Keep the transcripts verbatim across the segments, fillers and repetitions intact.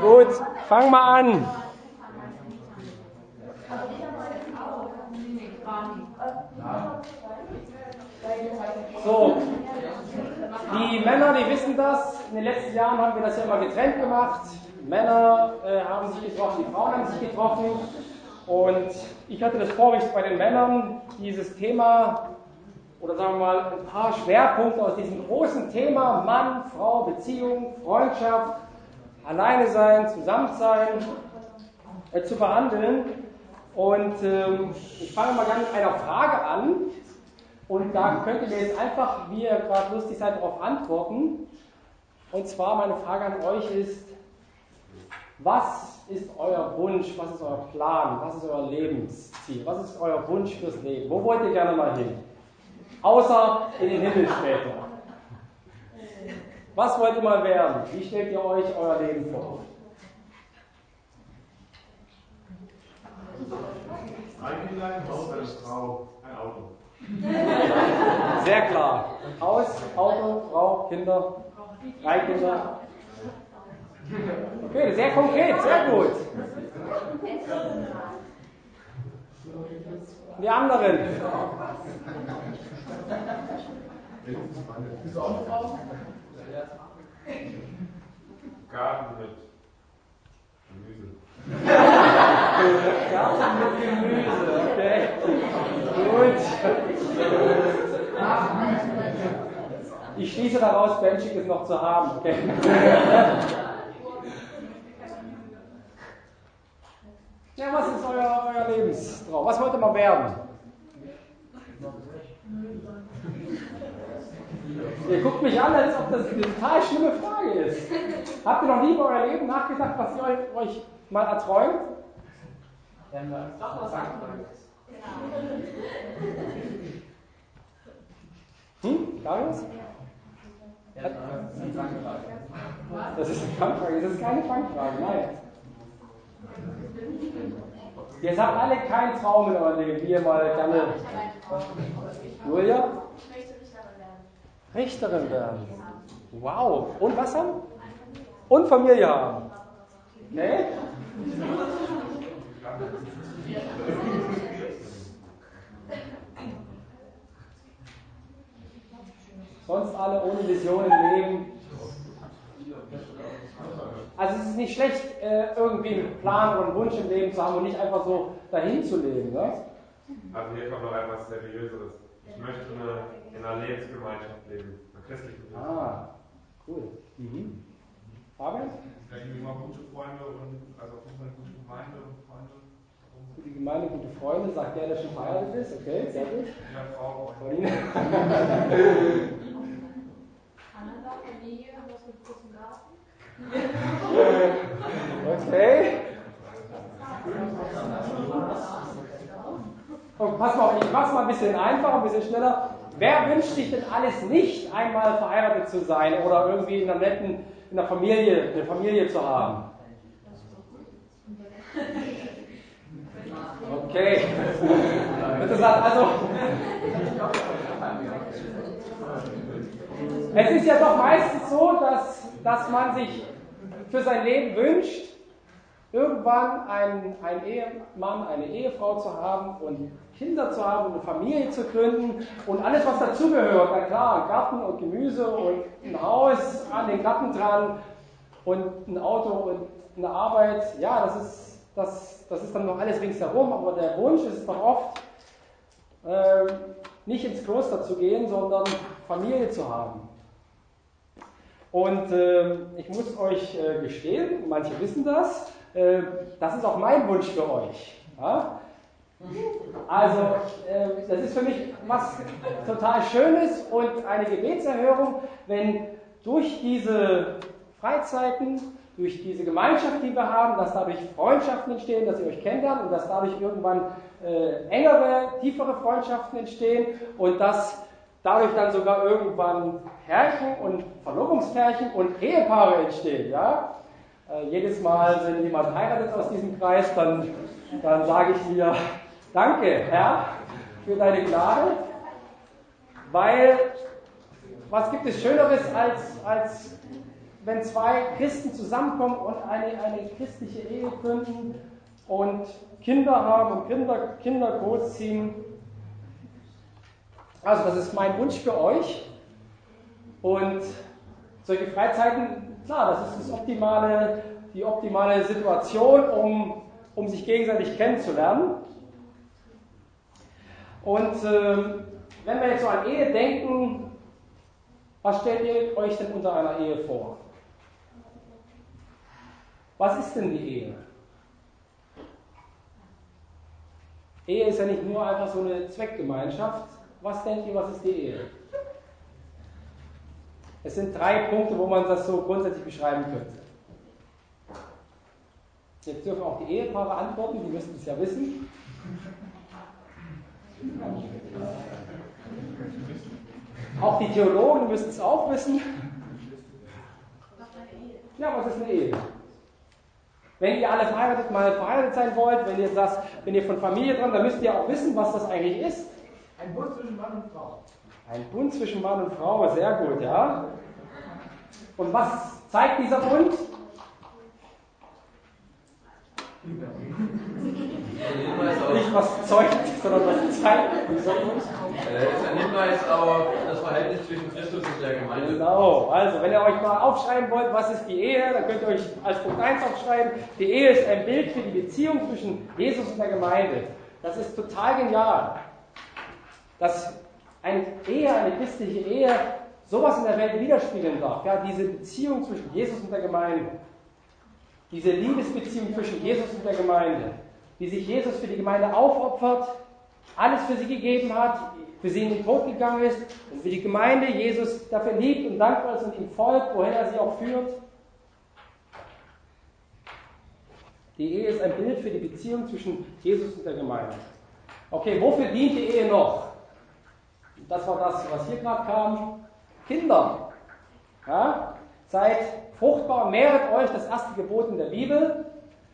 Gut, fang mal an. So, die Männer, die wissen das. In den letzten Jahren haben wir das ja immer getrennt gemacht. Männer äh, haben sich getroffen, die Frauen haben sich getroffen. Und ich hatte das Vorrecht bei den Männern, dieses Thema, oder sagen wir mal, ein paar Schwerpunkte aus diesem großen Thema Mann, Frau, Beziehung, Freundschaft, alleine sein, zusammen sein, äh, zu behandeln. Und ähm, ich fange mal gerne mit einer Frage an. Und da könnt ihr mir jetzt einfach, wie ihr gerade lustig seid, darauf antworten. Und zwar meine Frage an euch ist, was ist euer Wunsch, was ist euer Plan, was ist euer Lebensziel, was ist euer Wunsch fürs Leben? Wo wollt ihr gerne mal hin? Außer in den Himmel später. Was wollt ihr mal werden? Wie stellt ihr euch euer Leben vor? Ein Kind, ein Haus, eine Frau, ein Auto. Sehr klar. Haus, Auto, Frau, Kinder, drei Kinder. Okay, sehr konkret, sehr gut. Die anderen. Bist du auch eine Frau? Garten mit Gemüse. Garten mit Gemüse, okay. Gut. Ich schließe daraus, Benchik ist noch zu haben, okay. Ja, was ist euer, euer Lebenstraum? Was wollt ihr mal werden? Ihr guckt mich an, als ob das eine total schlimme Frage ist. Habt ihr noch nie über euer Leben nachgedacht, was ihr euch, euch mal erträumt? Hm? Darius? Das ist eine Fangfrage, das ist keine Fangfrage, nein. Ihr habt alle keinen Traum in eurem Leben, wie ihr mal gerne. Julia? Ich möchte Richterin werden. Richterin werden. Wow. Und was haben? Und Familie haben. Okay? Sonst alle ohne Vision im Leben. Also es ist nicht schlecht, irgendwie einen Plan oder einen Wunsch im Leben zu haben und nicht einfach so dahin zu leben. Ne? Also hier kommt noch etwas Seriöseres. Ich möchte eine, in einer Lebensgemeinschaft leben, einer christlichen Lebensgemeinschaft. Ah, cool. Mhm. Fabian? Ja, ich immer gute Freunde und also auf jeden Fall eine gute Gemeinde und Freunde. Gute Gemeinde, gute Freunde, sagt der, der schon verheiratet ist. Okay, sehr gut. Ja, Frau. Pauline? Kanada, Familie, was mit großem Garten. Okay. Und pass mal auf, ich mach's mal ein bisschen einfacher, ein bisschen schneller. Wer wünscht sich denn alles nicht, einmal verheiratet zu sein oder irgendwie in einer netten, in einer Familie, eine Familie zu haben? Okay. Interessant. Also, es ist ja doch meistens so, dass, dass man sich für sein Leben wünscht, irgendwann einen, einen Ehemann, eine Ehefrau zu haben und Kinder zu haben und eine Familie zu gründen und alles, was dazugehört. Na klar, ein Garten und Gemüse und ein Haus an den Garten dran und ein Auto und eine Arbeit. Ja, das ist, das, das ist dann noch alles ringsherum, aber der Wunsch ist doch oft, äh, nicht ins Kloster zu gehen, sondern Familie zu haben. Und äh, ich muss euch äh, gestehen, manche wissen das, äh, das ist auch mein Wunsch für euch. Ja? Also, äh, das ist für mich was total Schönes und eine Gebetserhörung, wenn durch diese Freizeiten, durch diese Gemeinschaft, die wir haben, dass dadurch Freundschaften entstehen, dass ihr euch kennenlernt und dass dadurch irgendwann äh, engere, tiefere Freundschaften entstehen und dass dadurch dann sogar irgendwann Pärchen und Verlobungspärchen und Ehepaare entstehen. Ja? Äh, jedes Mal, wenn jemand heiratet aus diesem Kreis, dann, dann sage ich mir, danke, Herr, für deine Gnade, weil was gibt es Schöneres als, als wenn zwei Christen zusammenkommen und eine, eine christliche Ehe gründen und Kinder haben und Kinder, Kinder großziehen. Also das ist mein Wunsch für euch. Und solche Freizeiten, klar, das ist das optimale, die optimale Situation, um, um sich gegenseitig kennenzulernen. Und äh, wenn wir jetzt so an Ehe denken, was stellt ihr euch denn unter einer Ehe vor? Was ist denn die Ehe? Ehe ist ja nicht nur einfach so eine Zweckgemeinschaft. Was denkt ihr, was ist die Ehe? Es sind drei Punkte, wo man das so grundsätzlich beschreiben könnte. Jetzt dürfen auch die Ehepaare antworten, die müssten es ja wissen. Auch die Theologen müssten es auch wissen. Ja, was ist eine Ehe? Wenn ihr alle verheiratet mal verheiratet sein wollt, wenn ihr das, wenn ihr von Familie dran, dann müsst ihr auch wissen, was das eigentlich ist. Ein Bund zwischen Mann und Frau. Ein Bund zwischen Mann und Frau, sehr gut, ja. Und was zeigt dieser Bund? Nicht was zeugt, sondern was zeigt dieser Bund. Das ist ein Hinweis auf das Verhältnis zwischen Christus und der Gemeinde. Genau, also wenn ihr euch mal aufschreiben wollt, was ist die Ehe, dann könnt ihr euch als Punkt eins aufschreiben. Die Ehe ist ein Bild für die Beziehung zwischen Jesus und der Gemeinde. Das ist total genial. Dass eine Ehe, eine christliche Ehe, sowas in der Welt widerspiegeln darf. Ja, diese Beziehung zwischen Jesus und der Gemeinde. Diese Liebesbeziehung zwischen Jesus und der Gemeinde. Wie sich Jesus für die Gemeinde aufopfert, alles für sie gegeben hat, für sie in den Tod gegangen ist und für die Gemeinde Jesus dafür liebt und dankbar ist und ihm folgt, wohin er sie auch führt. Die Ehe ist ein Bild für die Beziehung zwischen Jesus und der Gemeinde. Okay, wofür dient die Ehe noch? Das war das, was hier gerade kam. Kinder. Ja? Seid fruchtbar, mehret euch, das erste Gebot in der Bibel.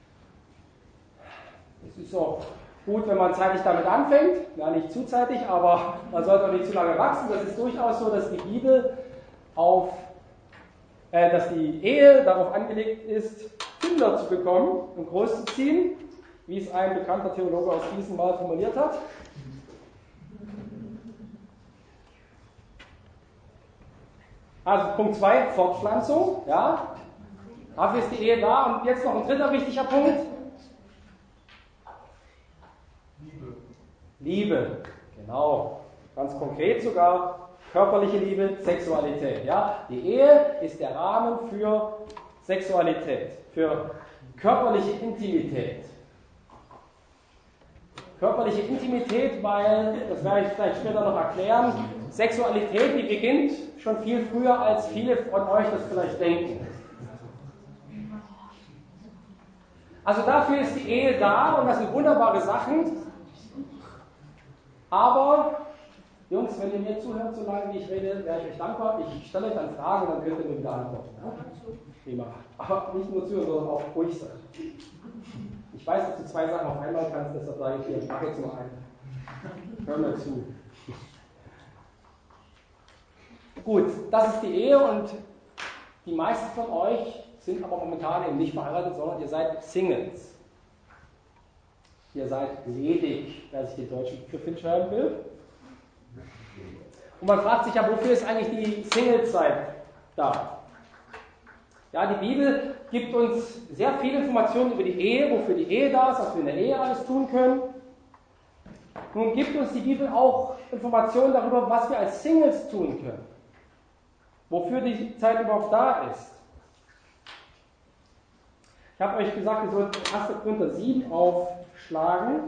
Es ist auch gut, wenn man zeitig damit anfängt. Ja, nicht zu zeitig, aber man sollte auch nicht zu lange wachsen. Das ist durchaus so, dass die Bibel auf, äh, dass die Ehe darauf angelegt ist, Kinder zu bekommen und großzuziehen, wie es ein bekannter Theologe aus Gießen mal formuliert hat. Also Punkt zwei, Fortpflanzung. Ja. Dafür ist die Ehe da. Und jetzt noch ein dritter wichtiger Punkt. Liebe. Liebe, genau. Ganz konkret sogar körperliche Liebe, Sexualität. Ja. Die Ehe ist der Rahmen für Sexualität, für körperliche Intimität. Körperliche Intimität, weil, das werde ich vielleicht später noch erklären, Sexualität, die beginnt schon viel früher, als viele von euch das vielleicht denken. Also dafür ist die Ehe da und das sind wunderbare Sachen. Aber, Jungs, wenn ihr mir zuhört, so lange wie ich rede, wäre ich euch dankbar. Ich stelle euch dann Fragen und dann könnt ihr mir wieder antworten. Ja? Prima. Aber nicht nur zuhören, sondern auch ruhig sein. Ich weiß, dass du zwei Sachen auf einmal kannst, deshalb sage ich dir, ich mache jetzt nur eine. Hör mir zu. Gut, das ist die Ehe und die meisten von euch sind aber momentan eben nicht verheiratet, sondern ihr seid Singles. Ihr seid ledig, wer sich den deutschen Begriff hinschreiben will. Und man fragt sich ja, wofür ist eigentlich die Singlezeit da? Ja, die Bibel gibt uns sehr viele Informationen über die Ehe, wofür die Ehe da ist, was wir in der Ehe alles tun können. Nun gibt uns die Bibel auch Informationen darüber, was wir als Singles tun können. Wofür die Zeit überhaupt da ist. Ich habe euch gesagt, ihr sollt erster Korinther sieben aufschlagen.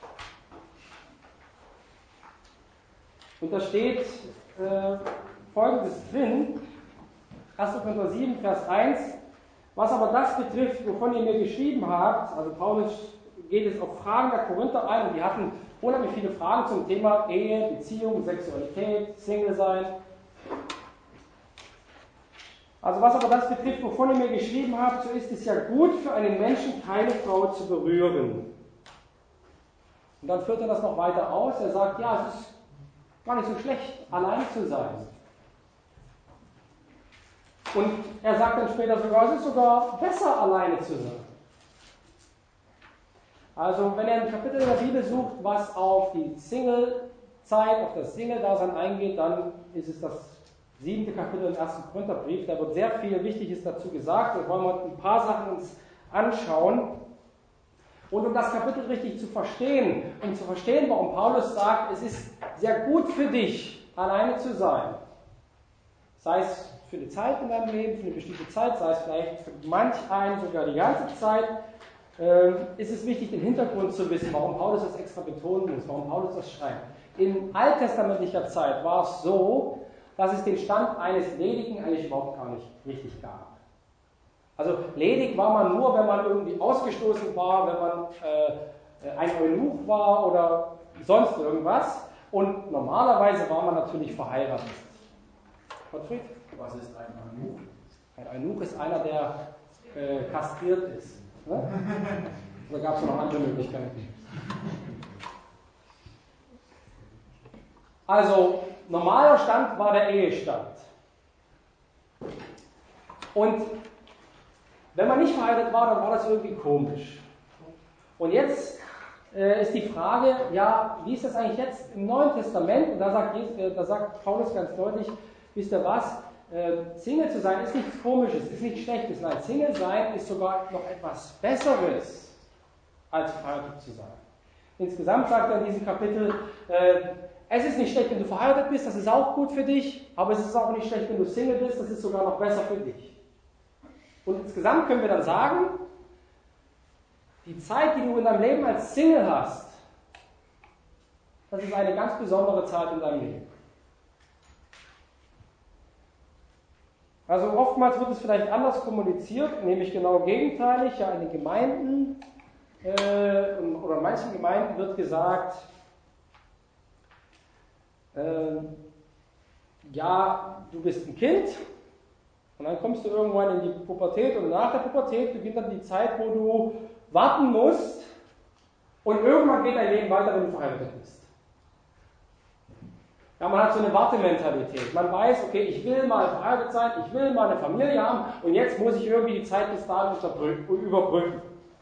Und da steht äh, Folgendes drin. erster Korinther sieben, Vers eins. Was aber das betrifft, wovon ihr mir geschrieben habt, also Paulus geht jetzt auf Fragen der Korinther ein und die hatten unheimlich viele Fragen zum Thema Ehe, Beziehung, Sexualität, Single sein. Also was aber das betrifft, wovon ihr mir geschrieben habt, so ist es ja gut für einen Menschen, keine Frau zu berühren. Und dann führt er das noch weiter aus. Er sagt, ja, es ist gar nicht so schlecht, allein zu sein. Und er sagt dann später sogar, es ist sogar besser, alleine zu sein. Also wenn ihr ein Kapitel in der Bibel sucht, was auf die Single-Zeit, auf das Single-Dasein eingeht, dann ist es das siebente Kapitel im ersten Korintherbrief. Da wird sehr viel Wichtiges dazu gesagt. Wir wollen heute ein paar Sachen uns anschauen. Und um das Kapitel richtig zu verstehen, um zu verstehen, warum Paulus sagt, es ist sehr gut für dich, alleine zu sein. Sei es für eine Zeit in deinem Leben, für eine bestimmte Zeit, sei es vielleicht für manch einen sogar die ganze Zeit, äh, ist es wichtig, den Hintergrund zu wissen, warum Paulus das extra betonen muss, warum Paulus das schreibt. In alttestamentlicher Zeit war es so, dass es den Stand eines Ledigen eigentlich überhaupt gar nicht richtig gab. Also ledig war man nur, wenn man irgendwie ausgestoßen war, wenn man äh, ein Eunuch war oder sonst irgendwas. Und normalerweise war man natürlich verheiratet. Gottfried? Was ist ein Eunuch? Ein Eunuch ist einer, der äh, kastriert ist. Ne? Da gab es noch andere Möglichkeiten. Also, normaler Stand war der Ehestand. Und wenn man nicht verheiratet war, dann war das irgendwie komisch. Und jetzt äh, ist die Frage, ja, wie ist das eigentlich jetzt im Neuen Testament? Und da sagt, Jesus, äh, da sagt Paulus ganz deutlich, wisst ihr was? Äh, Single zu sein ist nichts Komisches, ist nichts Schlechtes. Nein, Single sein ist sogar noch etwas Besseres, als verheiratet zu sein. Insgesamt sagt er in diesem Kapitel, äh, es ist nicht schlecht, wenn du verheiratet bist, das ist auch gut für dich, aber es ist auch nicht schlecht, wenn du Single bist, das ist sogar noch besser für dich. Und insgesamt können wir dann sagen, die Zeit, die du in deinem Leben als Single hast, das ist eine ganz besondere Zeit in deinem Leben. Also oftmals wird es vielleicht anders kommuniziert, nämlich genau gegenteilig. Ja, in den Gemeinden äh, oder in manchen Gemeinden wird gesagt, äh, ja, du bist ein Kind. Und dann kommst du irgendwann in die Pubertät und nach der Pubertät beginnt dann die Zeit, wo du warten musst und irgendwann geht dein Leben weiter, wenn du verheiratet bist. Ja, man hat so eine Wartementalität. Man weiß, okay, ich will mal verheiratet sein, ich will mal eine Familie haben und jetzt muss ich irgendwie die Zeit bis dahin überbrücken.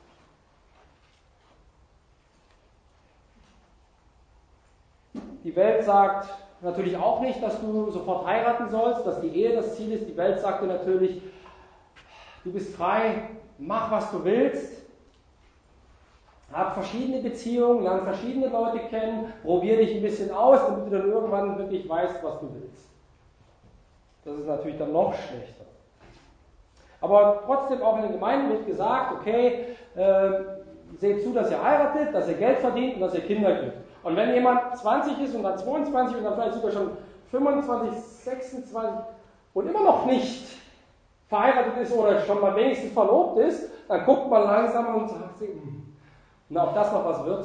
Die Welt sagt natürlich auch nicht, dass du sofort heiraten sollst, dass die Ehe das Ziel ist. Die Welt sagt dir natürlich, du bist frei, mach was du willst, hab verschiedene Beziehungen, lern verschiedene Leute kennen, probier dich ein bisschen aus, damit du dann irgendwann wirklich weißt, was du willst. Das ist natürlich dann noch schlechter. Aber trotzdem auch in den Gemeinden wird gesagt, okay, äh, seht zu, dass ihr heiratet, dass ihr Geld verdient und dass ihr Kinder kriegt. Und wenn jemand zwanzig ist und dann zweiundzwanzig und dann vielleicht sogar schon fünfundzwanzig, sechsundzwanzig und immer noch nicht verheiratet ist oder schon mal wenigstens verlobt ist, dann guckt man langsam und sagt sich, na, ob das noch was wird.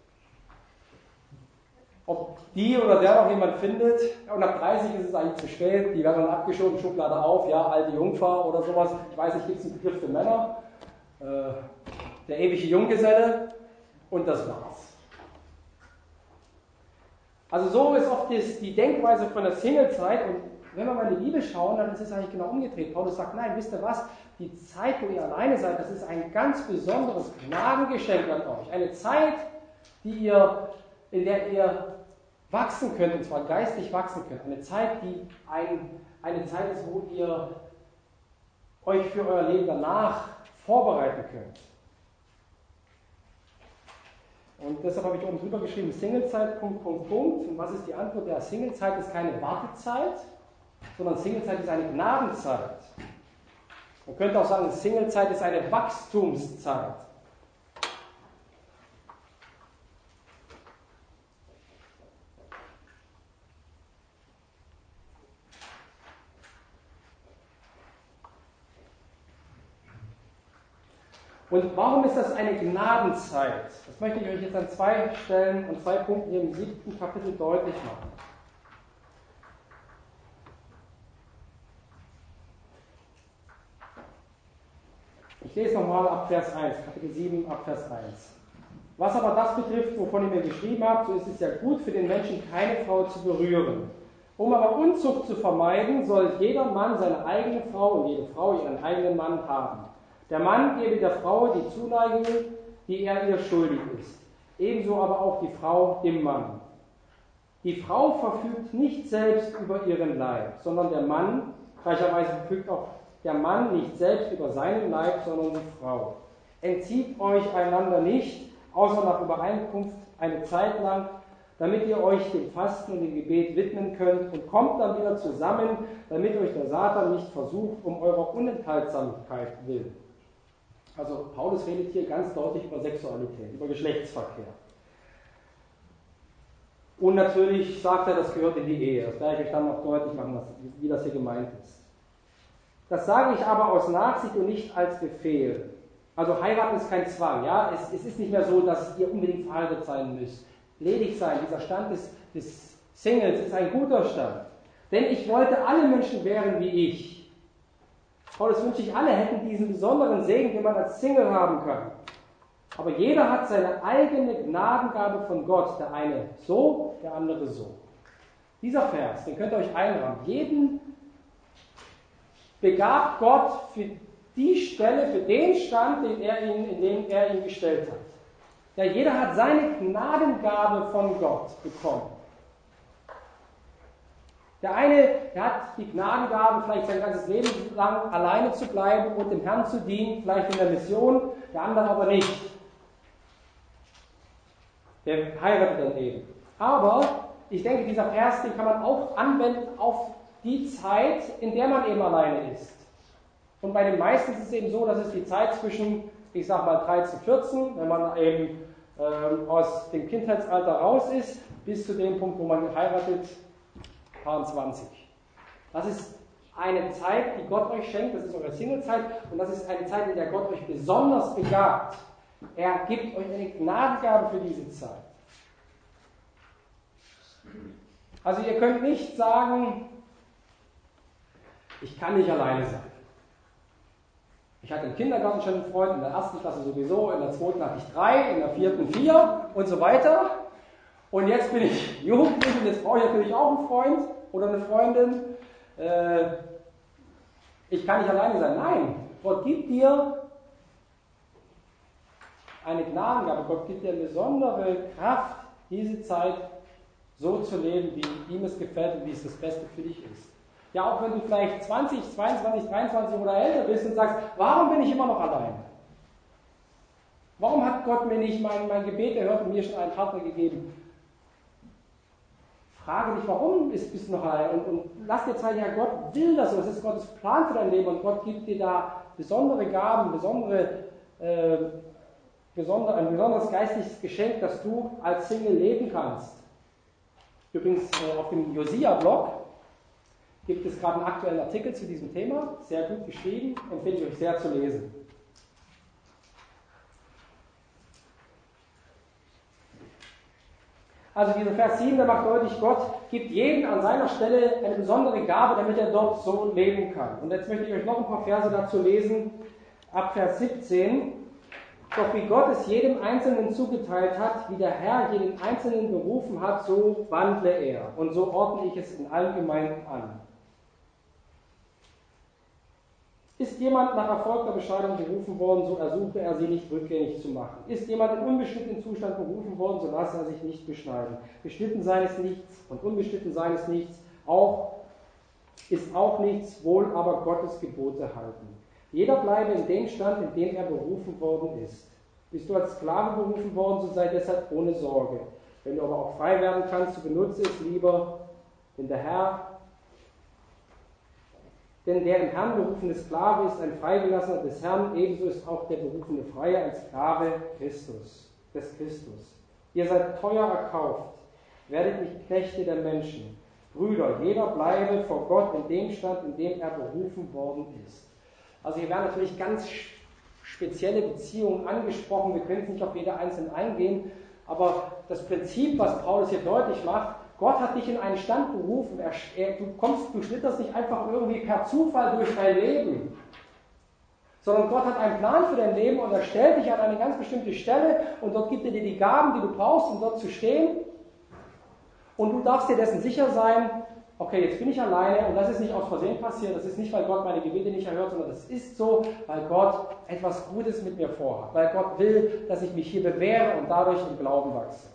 Ob die oder der noch jemand findet. Und ab dreißig ist es eigentlich zu spät, die werden dann abgeschoben, Schublade auf, ja, alte Jungfer oder sowas. Ich weiß nicht, gibt es einen Begriff für Männer? Äh, der ewige Junggeselle und das war's. Also so ist oft die Denkweise von der Singlezeit und wenn wir mal in die Bibel schauen, dann ist es eigentlich genau umgedreht. Paulus sagt, nein, wisst ihr was, die Zeit, wo ihr alleine seid, das ist ein ganz besonderes Gnadengeschenk an euch. Eine Zeit, die ihr, in der ihr wachsen könnt, und zwar geistig wachsen könnt. Eine Zeit, die ein, eine Zeit ist, wo ihr euch für euer Leben danach vorbereiten könnt. Und deshalb habe ich oben drüber geschrieben, Singlezeit, Punkt, Punkt, Punkt. Und was ist die Antwort? Ja, Singlezeit ist keine Wartezeit, sondern Singlezeit ist eine Gnadenzeit. Man könnte auch sagen, Singlezeit ist eine Wachstumszeit. Und warum ist das eine Gnadenzeit? Das möchte ich euch jetzt an zwei Stellen, an zwei Punkten hier im siebten Kapitel deutlich machen. Ich lese nochmal ab Vers eins, Kapitel sieben, ab Vers eins. Was aber das betrifft, wovon ihr mir geschrieben habt, so ist es ja gut für den Menschen, keine Frau zu berühren. Um aber Unzucht zu vermeiden, soll jeder Mann seine eigene Frau und jede Frau ihren eigenen Mann haben. Der Mann gebe der Frau die Zuneigung, die er ihr schuldig ist. Ebenso aber auch die Frau dem Mann. Die Frau verfügt nicht selbst über ihren Leib, sondern der Mann, gleicherweise verfügt auch der Mann nicht selbst über seinen Leib, sondern die Frau. Entzieht euch einander nicht, außer nach Übereinkunft eine Zeit lang, damit ihr euch dem Fasten und dem Gebet widmen könnt und kommt dann wieder zusammen, damit euch der Satan nicht versucht, um eurer Unenthaltsamkeit willen. Also Paulus redet hier ganz deutlich über Sexualität, über Geschlechtsverkehr. Und natürlich sagt er, das gehört in die Ehe. Das werde ich euch dann noch deutlich machen, wie das hier gemeint ist. Das sage ich aber aus Nachsicht und nicht als Befehl. Also heiraten ist kein Zwang. Ja? Es, es ist nicht mehr so, dass ihr unbedingt verheiratet sein müsst. Ledig sein, dieser Stand des, des Singles ist ein guter Stand. Denn ich wollte, alle Menschen wären wie ich. Paulus wünscht sich, alle hätten diesen besonderen Segen, den man als Single haben kann. Aber jeder hat seine eigene Gnadengabe von Gott. Der eine so, der andere so. Dieser Vers, den könnt ihr euch einrahmen. Jeden begabt Gott für die Stelle, für den Stand, den er ihn, in den er ihn gestellt hat. Ja, jeder hat seine Gnadengabe von Gott bekommen. Der eine, der hat die Gnadengabe, vielleicht sein ganzes Leben lang alleine zu bleiben und dem Herrn zu dienen, vielleicht in der Mission, der andere aber nicht. Der heiratet dann eben. Aber ich denke, dieser Vers, den kann man auch anwenden auf die Zeit, in der man eben alleine ist. Und bei den meisten ist es eben so, dass es die Zeit zwischen, ich sag mal dreizehn, vierzehn, wenn man eben ähm, aus dem Kindheitsalter raus ist, bis zu dem Punkt, wo man heiratet, zwanzig. Das ist eine Zeit, die Gott euch schenkt, das ist eure Singlezeit und das ist eine Zeit, in der Gott euch besonders begabt. Er gibt euch eine Gnadengabe für diese Zeit. Also ihr könnt nicht sagen, ich kann nicht alleine sein. Ich hatte im Kindergarten schon einen Freund, in der ersten Klasse sowieso, in der zweiten hatte ich drei, in der vierten vier und so weiter. Und jetzt bin ich jugendlich und jetzt brauche ich natürlich auch einen Freund oder eine Freundin. Äh, ich kann nicht alleine sein. Nein, Gott gibt dir eine Gnadengabe. Gott gibt dir eine besondere Kraft, diese Zeit so zu leben, wie ihm es gefällt und wie es das Beste für dich ist. Ja, auch wenn du vielleicht zwanzig, zweiundzwanzig, dreiundzwanzig oder älter bist und sagst, warum bin ich immer noch allein? Warum hat Gott mir nicht mein, mein Gebet erhört und mir schon einen Partner gegeben? Frage dich, warum bist, bist du noch allein? Und, und lass dir zeigen, ja, Gott will das so, das ist Gottes Plan für dein Leben und Gott gibt dir da besondere Gaben, besondere, äh, besondere, ein besonderes geistliches Geschenk, dass du als Single leben kannst. Übrigens äh, auf dem Josia-Blog gibt es gerade einen aktuellen Artikel zu diesem Thema, sehr gut geschrieben, empfehle ich euch sehr zu lesen. Also dieser Vers sieben, der macht deutlich, Gott gibt jedem an seiner Stelle eine besondere Gabe, damit er dort so leben kann. Und jetzt möchte ich euch noch ein paar Verse dazu lesen, ab Vers siebzehn. Doch wie Gott es jedem Einzelnen zugeteilt hat, wie der Herr jeden Einzelnen berufen hat, so wandle er. Und so ordne ich es in allen Gemeinden an. Ist jemand nach erfolgter Bescheidung berufen worden, so ersuche er sie nicht rückgängig zu machen. Ist jemand in unbeschnittenen Zustand berufen worden, so lasse er sich nicht beschneiden. Beschnitten sein ist nichts und unbeschnitten sein ist nichts, auch ist auch nichts, wohl aber Gottes Gebote halten. Jeder bleibe in dem Stand, in dem er berufen worden ist. Bist du als Sklave berufen worden, so sei deshalb ohne Sorge. Wenn du aber auch frei werden kannst, so benutze es lieber, denn der Herr Denn der im Herrn berufene Sklave ist ein Freigelassener des Herrn, ebenso ist auch der berufene Freie ein Sklave Christus, des Christus. Ihr seid teuer erkauft, werdet nicht Knechte der Menschen. Brüder, jeder bleibe vor Gott in dem Stand, in dem er berufen worden ist. Also hier werden natürlich ganz spezielle Beziehungen angesprochen, wir können jetzt nicht auf jede einzelne eingehen, aber das Prinzip, was Paulus hier deutlich macht, Gott hat dich in einen Stand berufen, er, er, du, kommst, du schlitterst nicht einfach irgendwie per Zufall durch dein Leben, sondern Gott hat einen Plan für dein Leben und er stellt dich an eine ganz bestimmte Stelle und dort gibt er dir die Gaben, die du brauchst, um dort zu stehen und du darfst dir dessen sicher sein, okay, jetzt bin ich alleine und das ist nicht aus Versehen passiert, das ist nicht, weil Gott meine Gebete nicht erhört, sondern das ist so, weil Gott etwas Gutes mit mir vorhat, weil Gott will, dass ich mich hier bewähre und dadurch im Glauben wachse.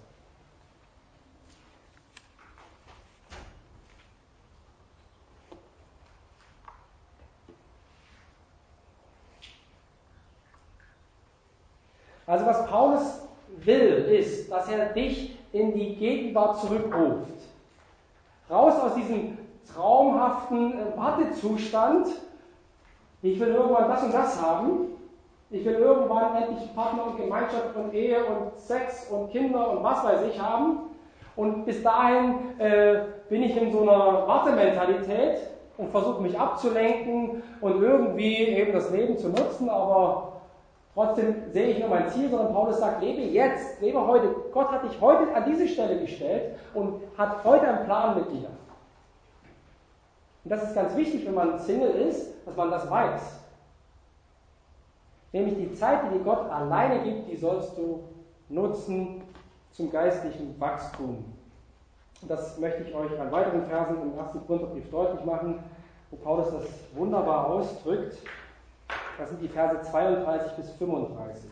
Also was Paulus will, ist, dass er dich in die Gegenwart zurückruft. Raus aus diesem traumhaften Wartezustand. Ich will irgendwann das und das haben. Ich will irgendwann endlich Partner und Gemeinschaft und Ehe und Sex und Kinder und was weiß ich haben. Und bis dahin äh, bin ich in so einer Wartementalität und versuche mich abzulenken und irgendwie eben das Leben zu nutzen, aber trotzdem sehe ich nur mein Ziel, sondern Paulus sagt, lebe jetzt, lebe heute. Gott hat dich heute an diese Stelle gestellt und hat heute einen Plan mit dir. Und das ist ganz wichtig, wenn man Single ist, dass man das weiß. Nämlich die Zeit, die dir Gott alleine gibt, die sollst du nutzen zum geistlichen Wachstum. Und das möchte ich euch an weiteren Versen im ersten Korintherbrief deutlich machen, wo Paulus das wunderbar ausdrückt. Das sind die Verse zweiunddreißig bis fünfunddreißig.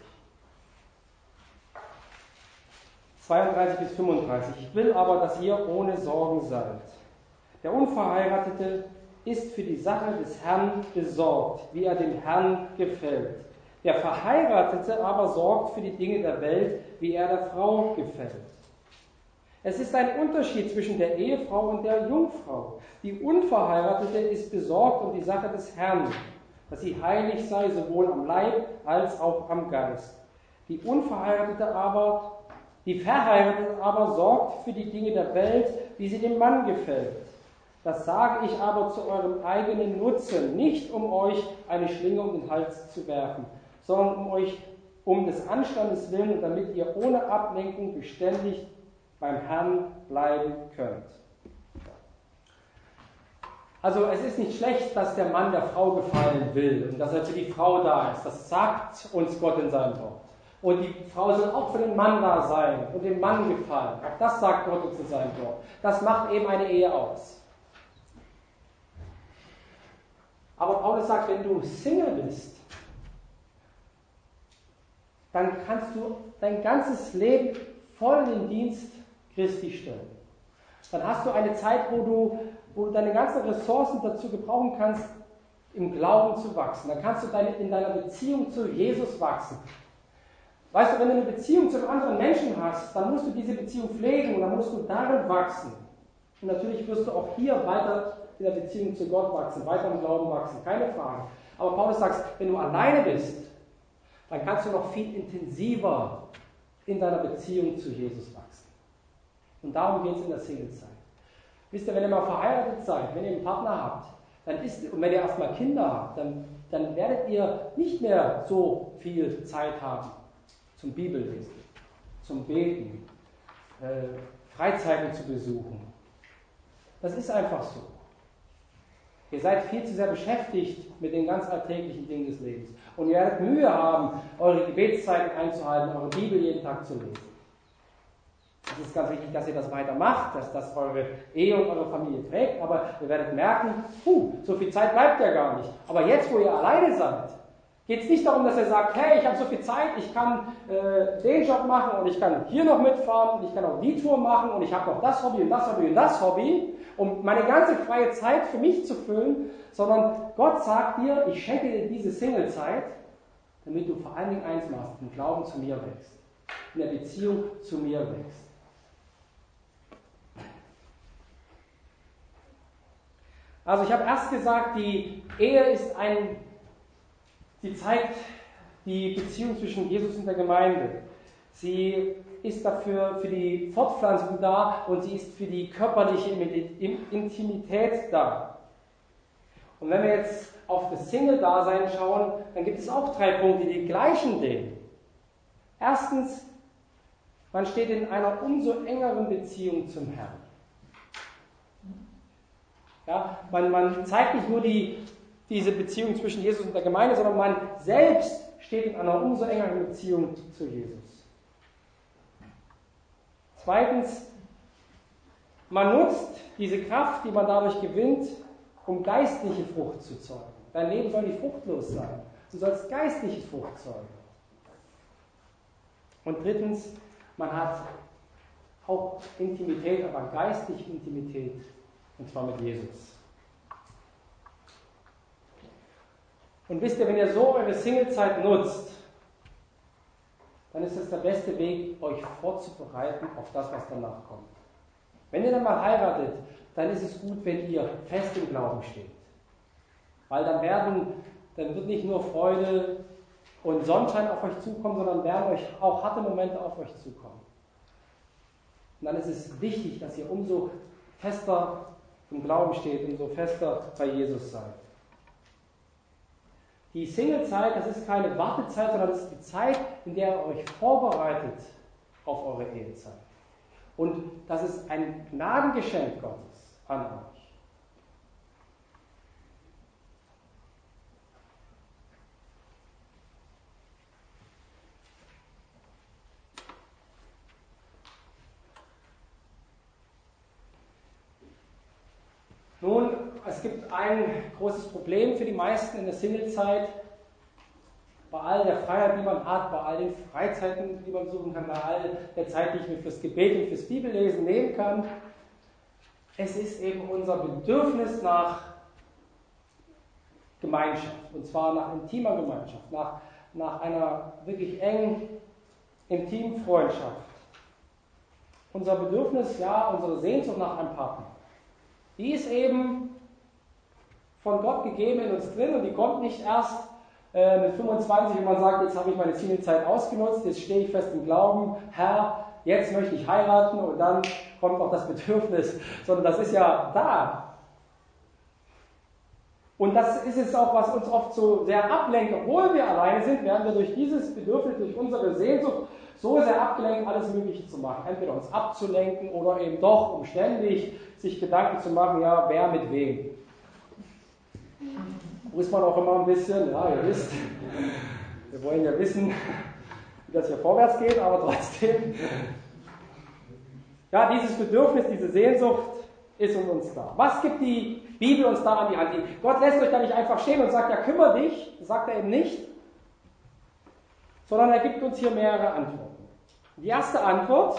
zweiunddreißig bis fünfunddreißig. Ich will aber, dass ihr ohne Sorgen seid. Der Unverheiratete ist für die Sache des Herrn besorgt, wie er dem Herrn gefällt. Der Verheiratete aber sorgt für die Dinge der Welt, wie er der Frau gefällt. Es ist ein Unterschied zwischen der Ehefrau und der Jungfrau. Die Unverheiratete ist besorgt um die Sache des Herrn, dass sie heilig sei, sowohl am Leib als auch am Geist. Die Unverheiratete aber, die Verheiratete aber sorgt für die Dinge der Welt, wie sie dem Mann gefällt. Das sage ich aber zu eurem eigenen Nutzen, nicht um euch eine Schlinge um den Hals zu werfen, sondern um euch um des Anstandes willen und damit ihr ohne Ablenkung beständig beim Herrn bleiben könnt. Also es ist nicht schlecht, dass der Mann der Frau gefallen will und dass er für die Frau da ist. Das sagt uns Gott in seinem Wort. Und die Frau soll auch für den Mann da sein und dem Mann gefallen. Auch das sagt Gott uns in seinem Wort. Das macht eben eine Ehe aus. Aber Paulus sagt, wenn du Single bist, dann kannst du dein ganzes Leben voll in den Dienst Christi stellen. Dann hast du eine Zeit, wo du, wo du deine ganzen Ressourcen dazu gebrauchen kannst, im Glauben zu wachsen. Dann kannst du deine, in deiner Beziehung zu Jesus wachsen. Weißt du, wenn du eine Beziehung zu einem anderen Menschen hast, dann musst du diese Beziehung pflegen und dann musst du darin wachsen. Und natürlich wirst du auch hier weiter in der Beziehung zu Gott wachsen, weiter im Glauben wachsen, keine Frage. Aber Paulus sagt, wenn du alleine bist, dann kannst du noch viel intensiver in deiner Beziehung zu Jesus wachsen. Und darum geht es in der Singlezeit. Wisst ihr, wenn ihr mal verheiratet seid, wenn ihr einen Partner habt, dann ist, und wenn ihr erstmal Kinder habt, dann, dann werdet ihr nicht mehr so viel Zeit haben zum Bibellesen, zum Beten, äh, Freizeiten zu besuchen. Das ist einfach so. Ihr seid viel zu sehr beschäftigt mit den ganz alltäglichen Dingen des Lebens. Und ihr werdet Mühe haben, eure Gebetszeiten einzuhalten, eure Bibel jeden Tag zu lesen. Es ist ganz wichtig, dass ihr das weiter macht, dass das eure Ehe und eure Familie trägt, aber ihr werdet merken, puh, so viel Zeit bleibt ja gar nicht. Aber jetzt, wo ihr alleine seid, geht es nicht darum, dass ihr sagt, hey, ich habe so viel Zeit, ich kann äh, den Job machen und ich kann hier noch mitfahren und ich kann auch die Tour machen und ich habe noch das Hobby und das Hobby und das Hobby, um meine ganze freie Zeit für mich zu füllen, sondern Gott sagt dir, ich schenke dir diese Singlezeit, damit du vor allen Dingen eins machst, im Glauben zu mir wächst, in der Beziehung zu mir wächst. Also ich habe erst gesagt, die Ehe ist ein, sie zeigt die Beziehung zwischen Jesus und der Gemeinde. Sie ist dafür für die Fortpflanzung da und sie ist für die körperliche Intimität da. Und wenn wir jetzt auf das Single-Dasein schauen, dann gibt es auch drei Punkte, die gleichen Dinge. Erstens, man steht in einer umso engeren Beziehung zum Herrn. Ja, man, man zeigt nicht nur die, diese Beziehung zwischen Jesus und der Gemeinde, sondern man selbst steht in einer umso engeren Beziehung zu Jesus. Zweitens, Man nutzt diese Kraft, die man dadurch gewinnt, um geistliche Frucht zu zeugen. Dein Leben soll nicht fruchtlos sein. Du sollst geistliche Frucht zeugen. Und drittens, man hat auch Intimität, aber geistliche Intimität, und zwar mit Jesus. Und wisst ihr, wenn ihr so eure Singlezeit nutzt, dann ist es der beste Weg, euch vorzubereiten auf das, was danach kommt. Wenn ihr dann mal heiratet, dann ist es gut, wenn ihr fest im Glauben steht. Weil dann werden, dann wird nicht nur Freude und Sonnenschein auf euch zukommen, sondern werden euch auch harte Momente auf euch zukommen. Und dann ist es wichtig, dass ihr umso fester im Glauben steht, umso fester bei Jesus seid. Die Singlezeit, das ist keine Wartezeit, sondern das ist die Zeit, in der ihr euch vorbereitet auf eure Ehezeit. Und das ist ein Gnadengeschenk Gottes an euch. Nun, es gibt ein großes Problem für die meisten in der Singlezeit. Bei all der Freiheit, die man hat, bei all den Freizeiten, die man besuchen kann, bei all der Zeit, die ich mir fürs Gebet und fürs Bibellesen nehmen kann. Es ist eben unser Bedürfnis nach Gemeinschaft. Und zwar nach intimer Gemeinschaft, nach, nach einer wirklich engen, intimen Freundschaft. Unser Bedürfnis, ja, unsere Sehnsucht nach einem Partner. Die ist eben von Gott gegeben in uns drin und die kommt nicht erst äh, mit fünfundzwanzig, wenn man sagt, jetzt habe ich meine Singlezeit ausgenutzt, jetzt stehe ich fest im Glauben, Herr, jetzt möchte ich heiraten und dann kommt auch das Bedürfnis, sondern das ist ja da. Und das ist es auch, was uns oft so sehr ablenkt. Obwohl wir alleine sind, werden wir durch dieses Bedürfnis, durch unsere Sehnsucht so sehr abgelenkt, alles Mögliche zu machen. Entweder uns abzulenken oder eben doch, um ständig sich Gedanken zu machen, ja, wer mit wem. Muss man auch immer ein bisschen, ja, ihr wisst, wir wollen ja wissen, wie das hier vorwärts geht, aber trotzdem. Ja, dieses Bedürfnis, diese Sehnsucht ist in uns da. Was gibt die Bibel uns da an die Hand? Gott lässt euch da nicht einfach stehen und sagt, ja, kümmere dich, das sagt er eben nicht, sondern er gibt uns hier mehrere Antworten. Die erste Antwort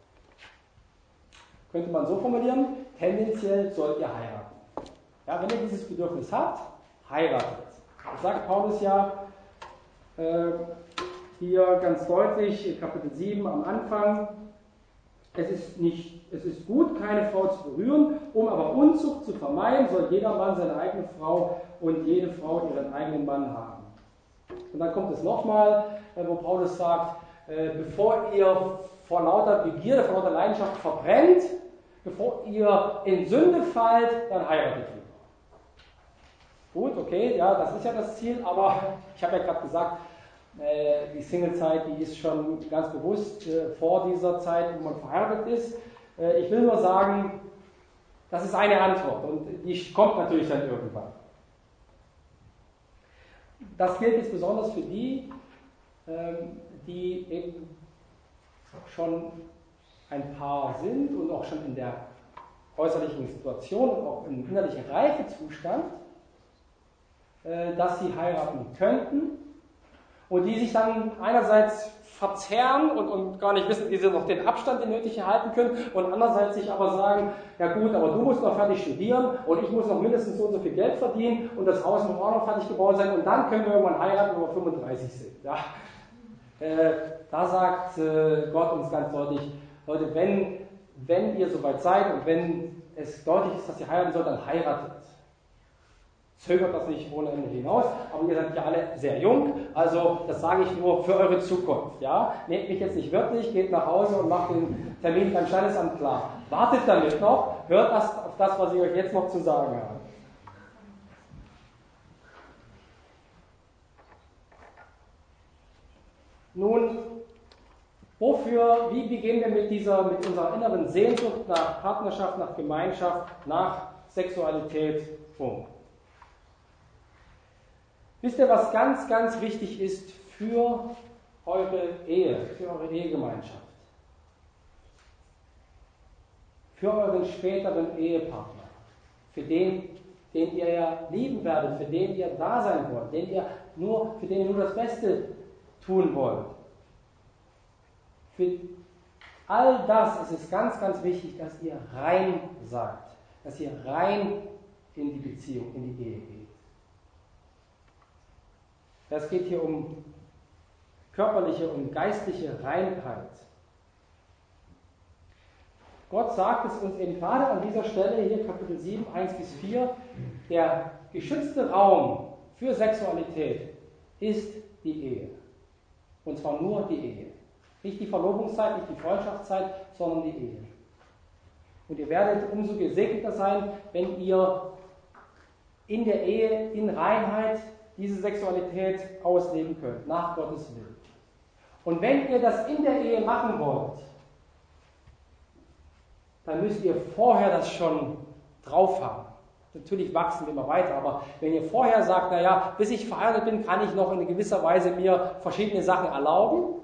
könnte man so formulieren, tendenziell sollt ihr heiraten. Ja, wenn ihr dieses Bedürfnis habt, heiratet. Das sagt Paulus ja äh, hier ganz deutlich, in Kapitel sieben am Anfang, es ist, nicht, es ist gut, keine Frau zu berühren, um aber Unzucht zu vermeiden, soll jeder Mann seine eigene Frau und jede Frau ihren eigenen Mann haben. Und dann kommt es nochmal, wo Paulus sagt, bevor ihr vor lauter Begierde, vor lauter Leidenschaft verbrennt, bevor ihr in Sünde fallt, dann heiratet ihr. Gut, okay, ja, das ist ja das Ziel, aber ich habe ja gerade gesagt, die Singlezeit, die ist schon ganz bewusst vor dieser Zeit, wo man verheiratet ist. Ich will nur sagen, das ist eine Antwort und die kommt natürlich dann irgendwann. Das gilt jetzt besonders für die, die eben schon ein Paar sind und auch schon in der äußerlichen Situation und auch im innerlichen Reifezustand, dass sie heiraten könnten. Und die sich dann einerseits verzerren und, und gar nicht wissen, wie sie noch den Abstand, den nötig halten können, und andererseits sich aber sagen, ja gut, aber du musst noch fertig studieren und ich muss noch mindestens so und so viel Geld verdienen und das Haus muss auch noch fertig gebaut sein und dann können wir irgendwann heiraten, wenn wir fünfunddreißig sind. Ja. Äh, da sagt äh, Gott uns ganz deutlich, Leute, wenn, wenn ihr soweit seid und wenn es deutlich ist, dass ihr heiraten sollt, dann heiratet. Zögert das nicht ohne Ende hinaus, aber ihr seid ja alle sehr jung, also das sage ich nur für eure Zukunft. Ja? Nehmt mich jetzt nicht wörtlich, geht nach Hause und macht den Termin beim Standesamt klar. Wartet damit noch, hört erst auf das, was ich euch jetzt noch zu sagen habe. Nun, wofür, wie begehen wir mit dieser, mit unserer inneren Sehnsucht nach Partnerschaft, nach Gemeinschaft, nach Sexualität um? Wisst ihr, was ganz, ganz wichtig ist für eure Ehe, für eure Ehegemeinschaft? für euren späteren Ehepartner, für den, den ihr ja lieben werdet, für den ihr da sein wollt, den ihr nur, für den ihr nur das Beste tun wollt. Für all das ist es ganz, ganz wichtig, dass ihr rein seid, dass ihr rein in die Beziehung, in die Ehe geht. Es geht hier um körperliche und geistliche Reinheit. Gott sagt es uns eben gerade an dieser Stelle, hier Kapitel sieben, eins bis vier, der geschützte Raum für Sexualität ist die Ehe. Und zwar nur die Ehe. Nicht die Verlobungszeit, nicht die Freundschaftszeit, sondern die Ehe. Und ihr werdet umso gesegneter sein, wenn ihr in der Ehe, in Reinheit, diese Sexualität ausleben könnt, nach Gottes Willen. Und wenn ihr das in der Ehe machen wollt, dann müsst ihr vorher das schon drauf haben. Natürlich wachsen wir immer weiter, aber wenn ihr vorher sagt, naja, bis ich verheiratet bin, kann ich noch in gewisser Weise mir verschiedene Sachen erlauben,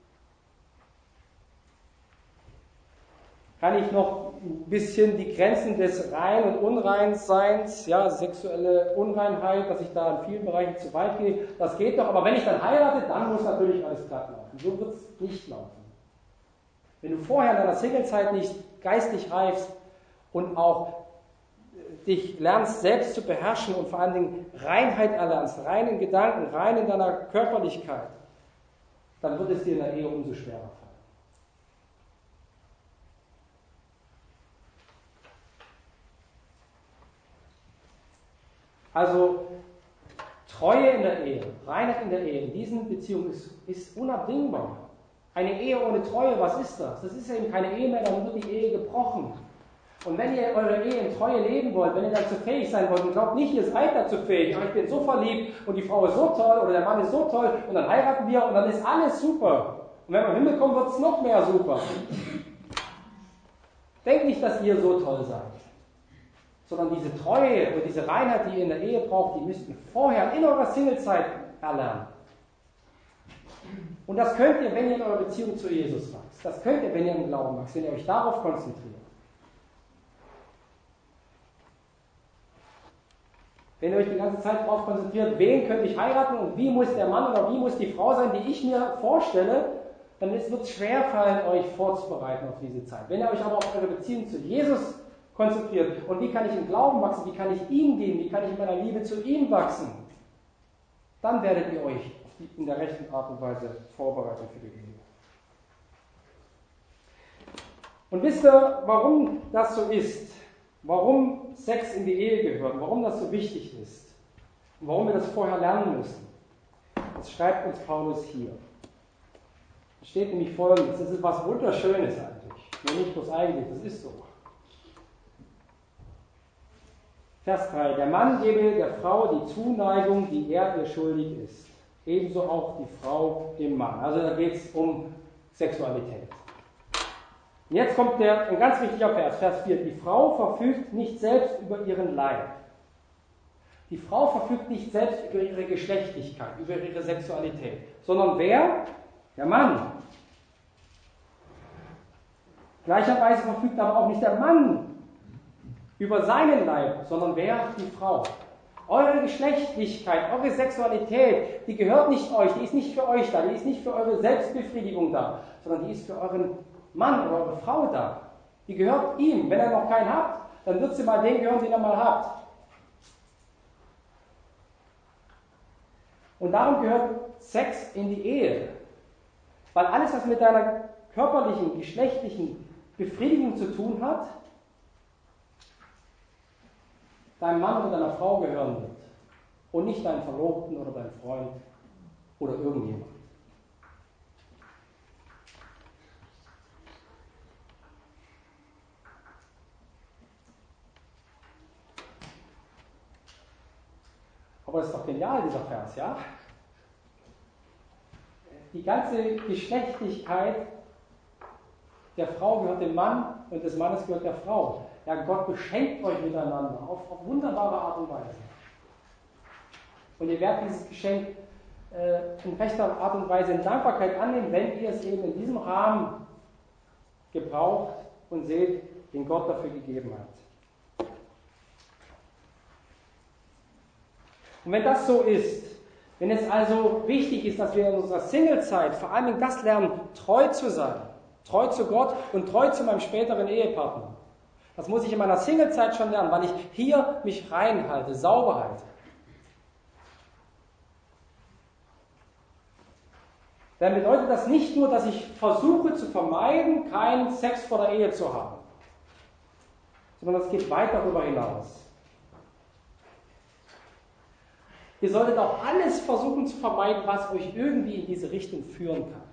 kann ich noch ein bisschen die Grenzen des Rein- und Unreinseins, ja, sexuelle Unreinheit, dass ich da in vielen Bereichen zu weit gehe, das geht doch, aber wenn ich dann heirate, dann muss natürlich alles glatt laufen. So wird es nicht laufen. Wenn du vorher in deiner Singlezeit nicht geistig reifst und auch dich lernst, selbst zu beherrschen und vor allen Dingen Reinheit erlernst, rein in Gedanken, rein in deiner Körperlichkeit, dann wird es dir in der Ehe umso schwerer fallen. Also Treue in der Ehe, Reinheit in der Ehe, in diesen Beziehungen ist, ist unabdingbar. Eine Ehe ohne Treue, was ist das? Das ist ja eben keine Ehe mehr, dann wird die Ehe gebrochen. Und wenn ihr eure Ehe in Treue leben wollt, wenn ihr dazu fähig sein wollt, und glaubt nicht, ihr seid dazu fähig, aber ich bin so verliebt und die Frau ist so toll oder der Mann ist so toll und dann heiraten wir und dann ist alles super. Und wenn wir im Himmel kommen, wird es noch mehr super. Denkt nicht, dass ihr so toll seid. Sondern diese Treue und diese Reinheit, die ihr in der Ehe braucht, die müsst ihr vorher in eurer Singlezeit erlernen. Und das könnt ihr, wenn ihr in eurer Beziehung zu Jesus wächst. Das könnt ihr, wenn ihr im Glauben wächst, wenn ihr euch darauf konzentriert. Wenn ihr euch die ganze Zeit darauf konzentriert, wen könnte ich heiraten und wie muss der Mann oder wie muss die Frau sein, die ich mir vorstelle, dann wird es schwerfallen, euch vorzubereiten auf diese Zeit. Wenn ihr euch aber auf eure Beziehung zu Jesus konzentriert und wie kann ich im Glauben wachsen, wie kann ich ihm dienen, wie kann ich in meiner Liebe zu ihm wachsen, dann werdet ihr euch in der rechten Art und Weise vorbereiten für die Ehe. Und wisst ihr, warum das so ist? Warum Sex in die Ehe gehört? Warum das so wichtig ist? Und warum wir das vorher lernen müssen? Das schreibt uns Paulus hier. Es steht nämlich Folgendes. Das ist was Wunderschönes eigentlich. Nur nicht bloß eigentlich, das ist so. Vers drei. Der Mann gebe der Frau die Zuneigung, die er ihr schuldig ist. Ebenso auch die Frau dem Mann. Also da geht es um Sexualität. Und jetzt kommt der, ein ganz wichtiger Vers, Vers vier. Die Frau verfügt nicht selbst über ihren Leib. Die Frau verfügt nicht selbst über ihre Geschlechtlichkeit, über ihre Sexualität. Sondern wer? Der Mann. Gleicherweise verfügt aber auch nicht der Mann über seinen Leib, sondern wer? Die Frau. Eure Geschlechtlichkeit, eure Sexualität, die gehört nicht euch, die ist nicht für euch da, die ist nicht für eure Selbstbefriedigung da, sondern die ist für euren Mann oder eure Frau da. Die gehört ihm. Wenn er noch keinen habt, dann wird sie mal den gehören, den er mal habt. Und darum gehört Sex in die Ehe. Weil alles, was mit deiner körperlichen, geschlechtlichen Befriedigung zu tun hat, deinem Mann oder deiner Frau gehören wird. Und nicht deinem Verlobten oder deinem Freund oder irgendjemand. Aber das ist doch genial, dieser Vers, ja? Die ganze Geschlechtlichkeit der Frau gehört dem Mann und des Mannes gehört der Frau. Ja, Gott beschenkt euch miteinander auf, auf wunderbare Art und Weise. Und ihr werdet dieses Geschenk äh, in rechter Art und Weise in Dankbarkeit annehmen, wenn ihr es eben in diesem Rahmen gebraucht und seht, den Gott dafür gegeben hat. Und wenn das so ist, wenn es also wichtig ist, dass wir in unserer Singlezeit vor allem das lernen, treu zu sein, treu zu Gott und treu zu meinem späteren Ehepartner. Das muss ich in meiner Singlezeit schon lernen, weil ich hier mich reinhalte, sauber halte. Dann bedeutet das nicht nur, dass ich versuche zu vermeiden, keinen Sex vor der Ehe zu haben, sondern es geht weit darüber hinaus. Ihr solltet auch alles versuchen zu vermeiden, was euch irgendwie in diese Richtung führen kann.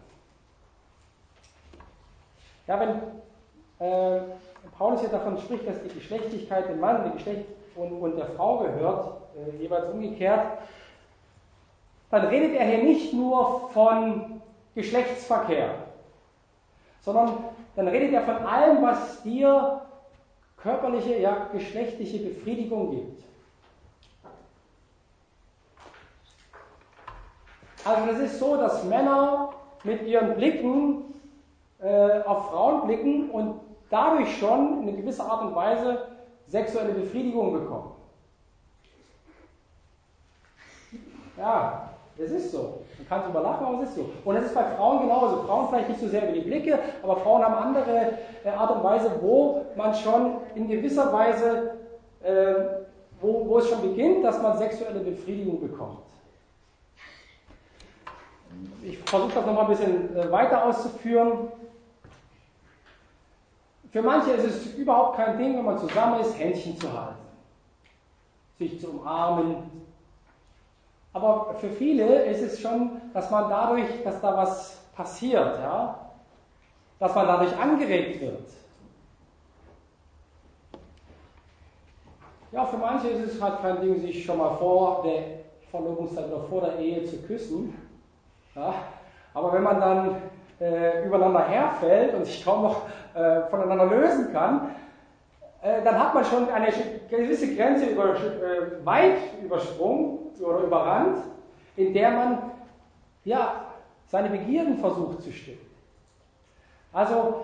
Ja, wenn äh, Paulus hier davon spricht, dass die Geschlechtlichkeit dem Mann, dem Geschlecht und, und der Frau gehört, äh, jeweils umgekehrt, dann redet er hier nicht nur von Geschlechtsverkehr, sondern dann redet er von allem, was dir körperliche, ja, geschlechtliche Befriedigung gibt. Also es ist so, dass Männer mit ihren Blicken äh, auf Frauen blicken und dadurch schon in gewisser Art und Weise sexuelle Befriedigung bekommen. Ja, es ist so. Man kann drüber lachen, aber es ist so. Und es ist bei Frauen genauso. Frauen vielleicht nicht so sehr über die Blicke, aber Frauen haben andere äh, Art und Weise, wo man schon in gewisser Weise, äh, wo, wo es schon beginnt, dass man sexuelle Befriedigung bekommt. Ich versuche das nochmal ein bisschen äh, weiter auszuführen. Für manche ist es überhaupt kein Ding, wenn man zusammen ist, Händchen zu halten, sich zu umarmen. Aber für viele ist es schon, dass man dadurch, dass da was passiert, ja, dass man dadurch angeregt wird. Ja, für manche ist es halt kein Ding, sich schon mal vor der Verlobungszeit oder vor der Ehe zu küssen. Ja, aber wenn man dann äh, übereinander herfällt und sich kaum noch äh, voneinander lösen kann, äh, dann hat man schon eine gewisse Grenze über, äh, weit übersprungen oder überrannt, in der man ja, seine Begierden versucht zu stillen. Also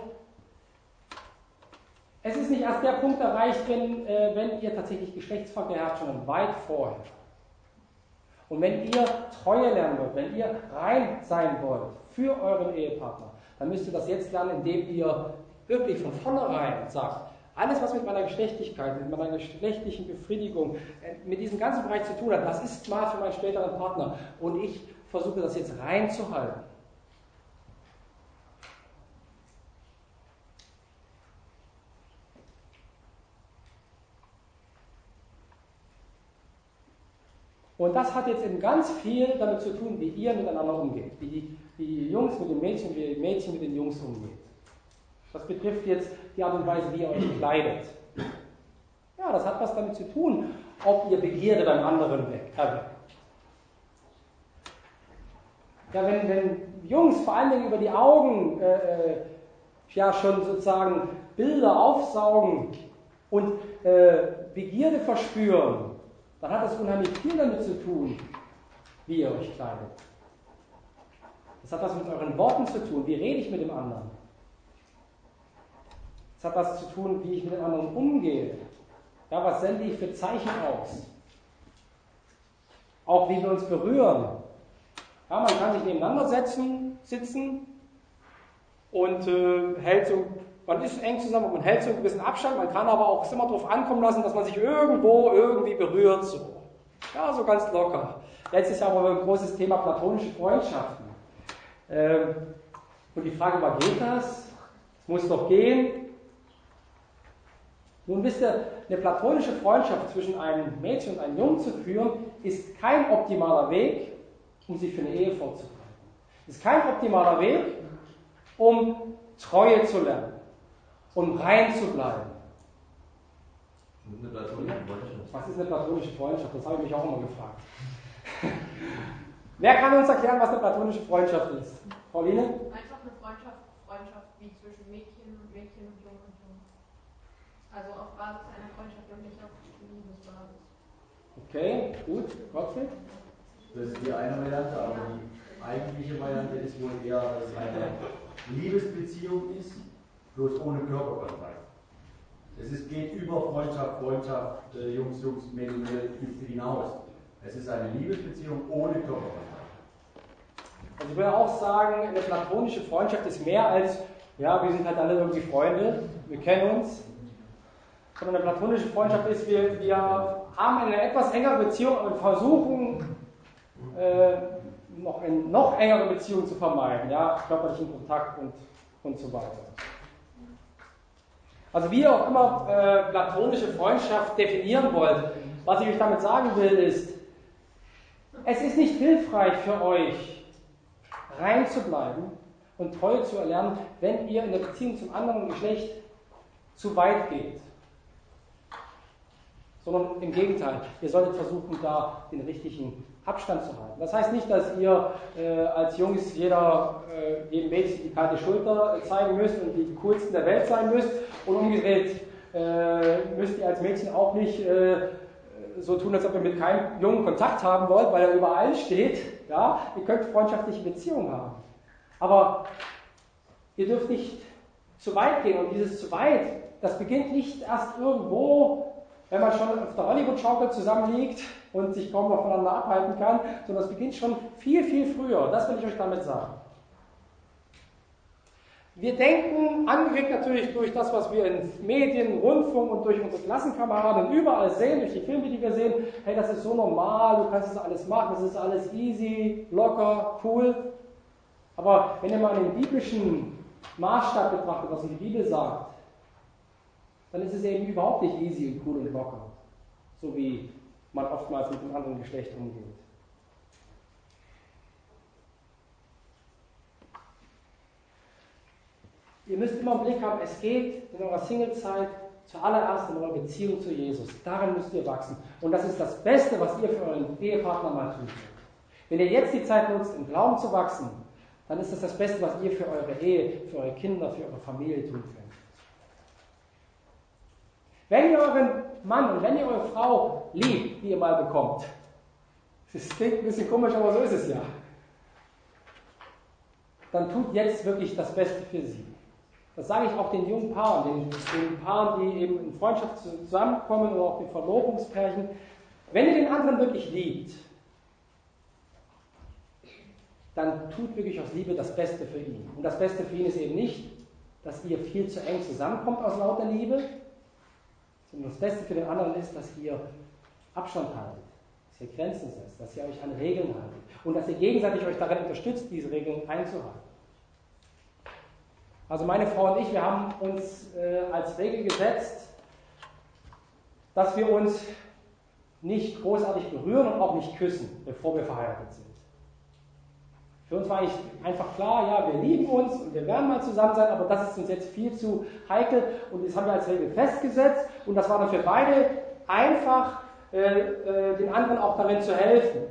es ist nicht erst der Punkt erreicht, wenn, äh, wenn ihr tatsächlich Geschlechtsverkehr habt, sondern weit vorher. Und wenn ihr Treue lernen wollt, wenn ihr rein sein wollt für euren Ehepartner, dann müsst ihr das jetzt lernen, indem ihr wirklich von vornherein sagt, alles, was mit meiner Geschlechtlichkeit, mit meiner geschlechtlichen Befriedigung, mit diesem ganzen Bereich zu tun hat, das ist mal für meinen späteren Partner. Und ich versuche das jetzt reinzuhalten. Und das hat jetzt eben ganz viel damit zu tun, wie ihr miteinander umgeht, wie die, wie die Jungs mit den Mädchen, wie die Mädchen mit den Jungs umgehen. Das betrifft jetzt die Art und Weise, wie ihr euch kleidet. Ja, das hat was damit zu tun, ob ihr Begierde beim anderen weckt. Ja, wenn, wenn Jungs vor allen Dingen über die Augen äh, ja schon sozusagen Bilder aufsaugen und äh, Begierde verspüren, dann hat das unheimlich viel damit zu tun, wie ihr euch kleidet. Das hat was mit euren Worten zu tun. Wie rede ich mit dem anderen? Das hat was zu tun, wie ich mit dem anderen umgehe. Ja, was sende ich für Zeichen aus? Auch wie wir uns berühren. Ja, man kann sich nebeneinander setzen, sitzen und äh, hält so, man ist eng zusammen und man hält so einen gewissen Abstand. Man kann aber auch immer darauf ankommen lassen, dass man sich irgendwo irgendwie berührt. So. Ja, so ganz locker. Jetzt ist aber ein großes Thema platonische Freundschaften. Ähm, und die Frage war, geht das? Es muss doch gehen. Nun wisst ihr, eine platonische Freundschaft zwischen einem Mädchen und einem Jungen zu führen, ist kein optimaler Weg, um sich für eine Ehe vorzubereiten. Ist kein optimaler Weg, um Treue zu lernen, um rein zu bleiben. Eine platonische Freundschaft. Was ist eine platonische Freundschaft? Das habe ich mich auch immer gefragt. Wer kann uns erklären, was eine platonische Freundschaft ist? Pauline? Einfach eine Freundschaft, Freundschaft wie zwischen Mädchen und Mädchen und Jungen und Jungen. Also auf Basis einer Freundschaft und nicht auf Liebesbasis. Okay, gut. Gottfried? Das ist die eine Variante, aber die eigentliche Variante ist wohl eher, dass es eine Liebesbeziehung ist, bloß ohne Körperkontakt. Es ist, geht über Freundschaft, Freundschaft, äh, Jungs, Jungs, Mädel, Mädel hinaus. Es ist eine Liebesbeziehung ohne Körperkontakt. Also ich würde auch sagen, eine platonische Freundschaft ist mehr als, ja, wir sind halt alle irgendwie Freunde, wir kennen uns. Sondern eine platonische Freundschaft ist, wir, wir haben eine etwas engere Beziehung und versuchen, äh, noch eine noch engere Beziehung zu vermeiden, ja, körperlichen Kontakt und, und so weiter. Also wie ihr auch immer äh, platonische Freundschaft definieren wollt, was ich euch damit sagen will, ist, es ist nicht hilfreich für euch, rein zu bleiben und treu zu erlernen, wenn ihr in der Beziehung zum anderen Geschlecht zu weit geht. Sondern im Gegenteil, ihr solltet versuchen, da den richtigen Abstand zu halten. Das heißt nicht, dass ihr äh, als Jungs jeder, äh, jedem Mädchen die kalte Schulter zeigen müsst und die coolsten der Welt sein müsst und umgedreht äh, müsst ihr als Mädchen auch nicht äh, so tun, als ob ihr mit keinem Jungen Kontakt haben wollt, weil er überall steht. Ja? Ihr könnt freundschaftliche Beziehungen haben. Aber ihr dürft nicht zu weit gehen und dieses zu weit, das beginnt nicht erst irgendwo, wenn man schon auf der Hollywood-Schaukel zusammenliegt und sich kaum noch voneinander abhalten kann, sondern es beginnt schon viel, viel früher. Das will ich euch damit sagen. Wir denken, angeregt natürlich durch das, was wir in Medien, Rundfunk und durch unsere Klassenkameraden überall sehen, durch die Filme, die wir sehen, hey, das ist so normal, du kannst das alles machen, das ist alles easy, locker, cool. Aber wenn ihr mal den biblischen Maßstab betrachtet, was die Bibel sagt, dann ist es eben überhaupt nicht easy und cool und locker, so wie man oftmals mit dem anderen Geschlecht umgeht. Ihr müsst immer im Blick haben, es geht in eurer Singlezeit zuallererst in eurer Beziehung zu Jesus. Darin müsst ihr wachsen. Und das ist das Beste, was ihr für euren Ehepartner mal tun könnt. Wenn ihr jetzt die Zeit nutzt, im Glauben zu wachsen, dann ist das das Beste, was ihr für eure Ehe, für eure Kinder, für eure Familie tun könnt. Wenn ihr euren Mann und wenn ihr eure Frau liebt, die ihr mal bekommt, das klingt ein bisschen komisch, aber so ist es ja, dann tut jetzt wirklich das Beste für sie. Das sage ich auch den jungen Paaren, den, den Paaren, die eben in Freundschaft zusammenkommen oder auch den Verlobungspärchen. Wenn ihr den anderen wirklich liebt, dann tut wirklich aus Liebe das Beste für ihn. Und das Beste für ihn ist eben nicht, dass ihr viel zu eng zusammenkommt aus lauter Liebe, sondern das Beste für den anderen ist, dass ihr Abstand haltet, dass ihr Grenzen setzt, dass ihr euch an Regeln haltet und dass ihr gegenseitig euch darin unterstützt, diese Regeln einzuhalten. Also meine Frau und ich, wir haben uns äh, als Regel gesetzt, dass wir uns nicht großartig berühren und auch nicht küssen, bevor wir verheiratet sind. Für uns war eigentlich einfach klar, ja, wir lieben uns und wir werden mal zusammen sein, aber das ist uns jetzt viel zu heikel und das haben wir als Regel festgesetzt und das war dann für beide einfach, äh, äh, den anderen auch darin zu helfen.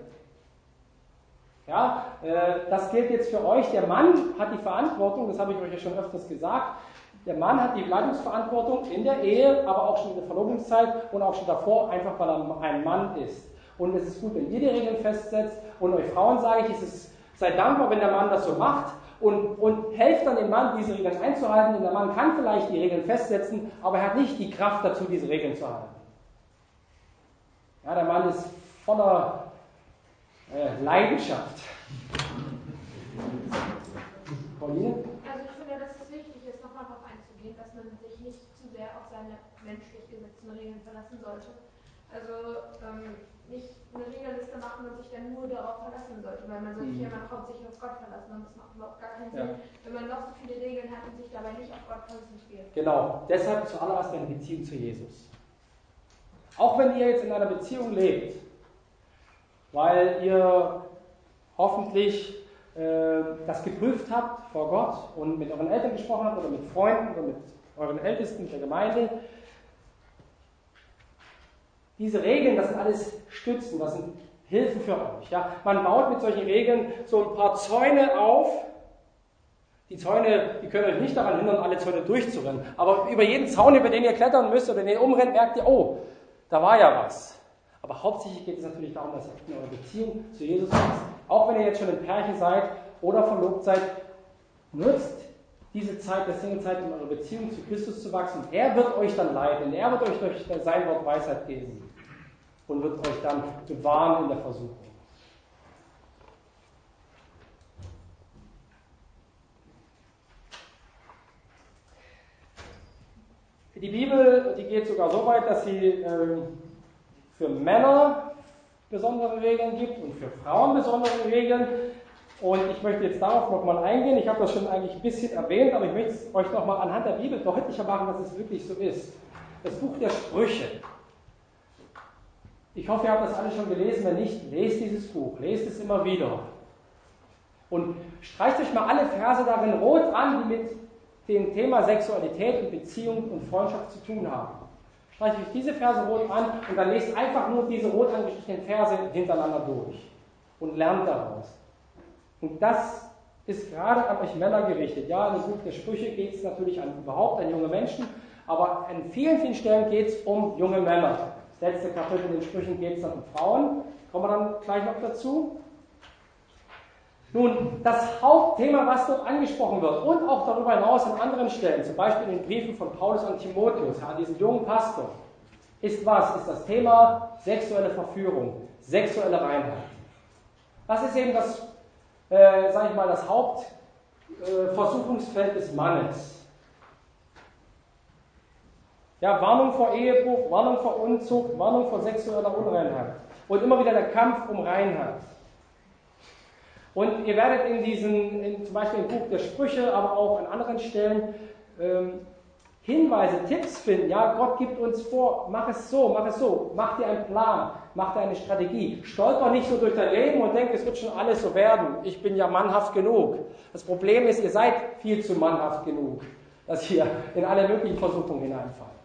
Ja, äh, das gilt jetzt für euch. Der Mann hat die Verantwortung, das habe ich euch ja schon öfters gesagt, der Mann hat die Leitungsverantwortung in der Ehe, aber auch schon in der Verlobungszeit und auch schon davor, einfach weil er ein Mann ist. Und es ist gut, wenn ihr die Regeln festsetzt und euch Frauen sage ich, es ist, seid dankbar, wenn der Mann das so macht und, und helft dann dem Mann, diese Regeln einzuhalten, denn der Mann kann vielleicht die Regeln festsetzen, aber er hat nicht die Kraft dazu, diese Regeln zu halten. Ja, der Mann ist voller äh, Leidenschaft. Pauline? Also ich finde, dass es wichtig ist, nochmal darauf einzugehen, dass man sich nicht zu sehr auf seine menschlich gesetzten Regeln verlassen sollte. Also ähm, nicht eine Regelliste machen und sich dann nur darauf verlassen sollte, weil man sollte sich ja immer hauptsächlich auf Gott verlassen und das macht überhaupt gar keinen Sinn, ja, wenn man noch so viele Regeln hat und sich dabei nicht auf Gott konzentriert. Genau, deshalb zuallererst eine Beziehung zu Jesus. Auch wenn ihr jetzt in einer Beziehung lebt, weil ihr hoffentlich äh, das geprüft habt vor Gott und mit euren Eltern gesprochen habt oder mit Freunden oder mit euren Ältesten der Gemeinde. Diese Regeln, das sind alles Stützen, das sind Hilfen für euch. Ja? Man baut mit solchen Regeln so ein paar Zäune auf. Die Zäune, die können euch nicht daran hindern, alle Zäune durchzurennen. Aber über jeden Zaun, über den ihr klettern müsst oder den ihr umrennt, merkt ihr, oh, da war ja was. Aber hauptsächlich geht es natürlich darum, dass ihr in eurer Beziehung zu Jesus wächst. Auch wenn ihr jetzt schon ein Pärchen seid oder verlobt seid, nutzt diese Zeit der Singlezeit in eurer Beziehung zu Christus zu wachsen. Er wird euch dann leiten, er wird euch durch sein Wort Weisheit geben und wird euch dann bewahren in der Versuchung. Die Bibel, die geht sogar so weit, dass sie äh, für Männer besondere Regeln gibt und für Frauen besondere Regeln. Und ich möchte jetzt darauf nochmal eingehen. Ich habe das schon eigentlich ein bisschen erwähnt, aber ich möchte es euch nochmal anhand der Bibel deutlicher machen, dass es wirklich so ist. Das Buch der Sprüche. Ich hoffe, ihr habt das alle schon gelesen. Wenn nicht, lest dieses Buch. Lest es immer wieder. Und streicht euch mal alle Verse darin rot an, die mit dem Thema Sexualität und Beziehung und Freundschaft zu tun haben. Streicht euch diese Verse rot an und dann lest einfach nur diese rot angestrichenen Verse hintereinander durch und lernt daraus. Und das ist gerade an euch Männer gerichtet. Ja, in dem Buch der Sprüche geht es natürlich an, überhaupt an junge Menschen, aber an vielen, vielen Stellen geht es um junge Männer. Das letzte Kapitel in den Sprüchen geht es dann um Frauen. Kommen wir dann gleich noch dazu. Nun, das Hauptthema, was dort angesprochen wird und auch darüber hinaus an anderen Stellen, zum Beispiel in den Briefen von Paulus an Timotheus, an diesen jungen Pastor, ist was? Ist das Thema sexuelle Verführung, sexuelle Reinheit. Das ist eben das, äh, sage ich mal, das Hauptversuchungsfeld äh, des Mannes. Ja, Warnung vor Ehebruch, Warnung vor Unzucht, Warnung vor sexueller Unreinheit und immer wieder der Kampf um Reinheit. Und ihr werdet in diesen, in, zum Beispiel im Buch der Sprüche, aber auch an anderen Stellen ähm, Hinweise, Tipps finden. Ja, Gott gibt uns vor, mach es so, mach es so, mach dir einen Plan, mach dir eine Strategie. Stolper nicht so durch dein Leben und denk, es wird schon alles so werden. Ich bin ja mannhaft genug. Das Problem ist, ihr seid viel zu mannhaft genug, dass ihr in alle möglichen Versuchungen hineinfallt.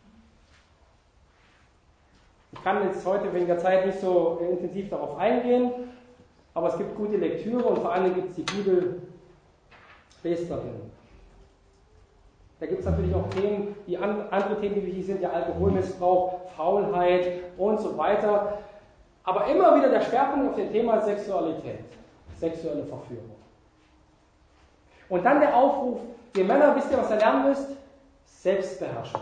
Ich kann jetzt heute wegen der Zeit nicht so intensiv darauf eingehen, aber es gibt gute Lektüre und vor allem gibt es die Bibel, lest darin. Da gibt es natürlich auch Themen, die an, andere Themen, die wichtig sind, ja Alkoholmissbrauch, Faulheit und so weiter. Aber immer wieder der Schwerpunkt auf dem Thema Sexualität, sexuelle Verführung. Und dann der Aufruf, ihr Männer, wisst ihr, was ihr lernen müsst? Selbstbeherrschung.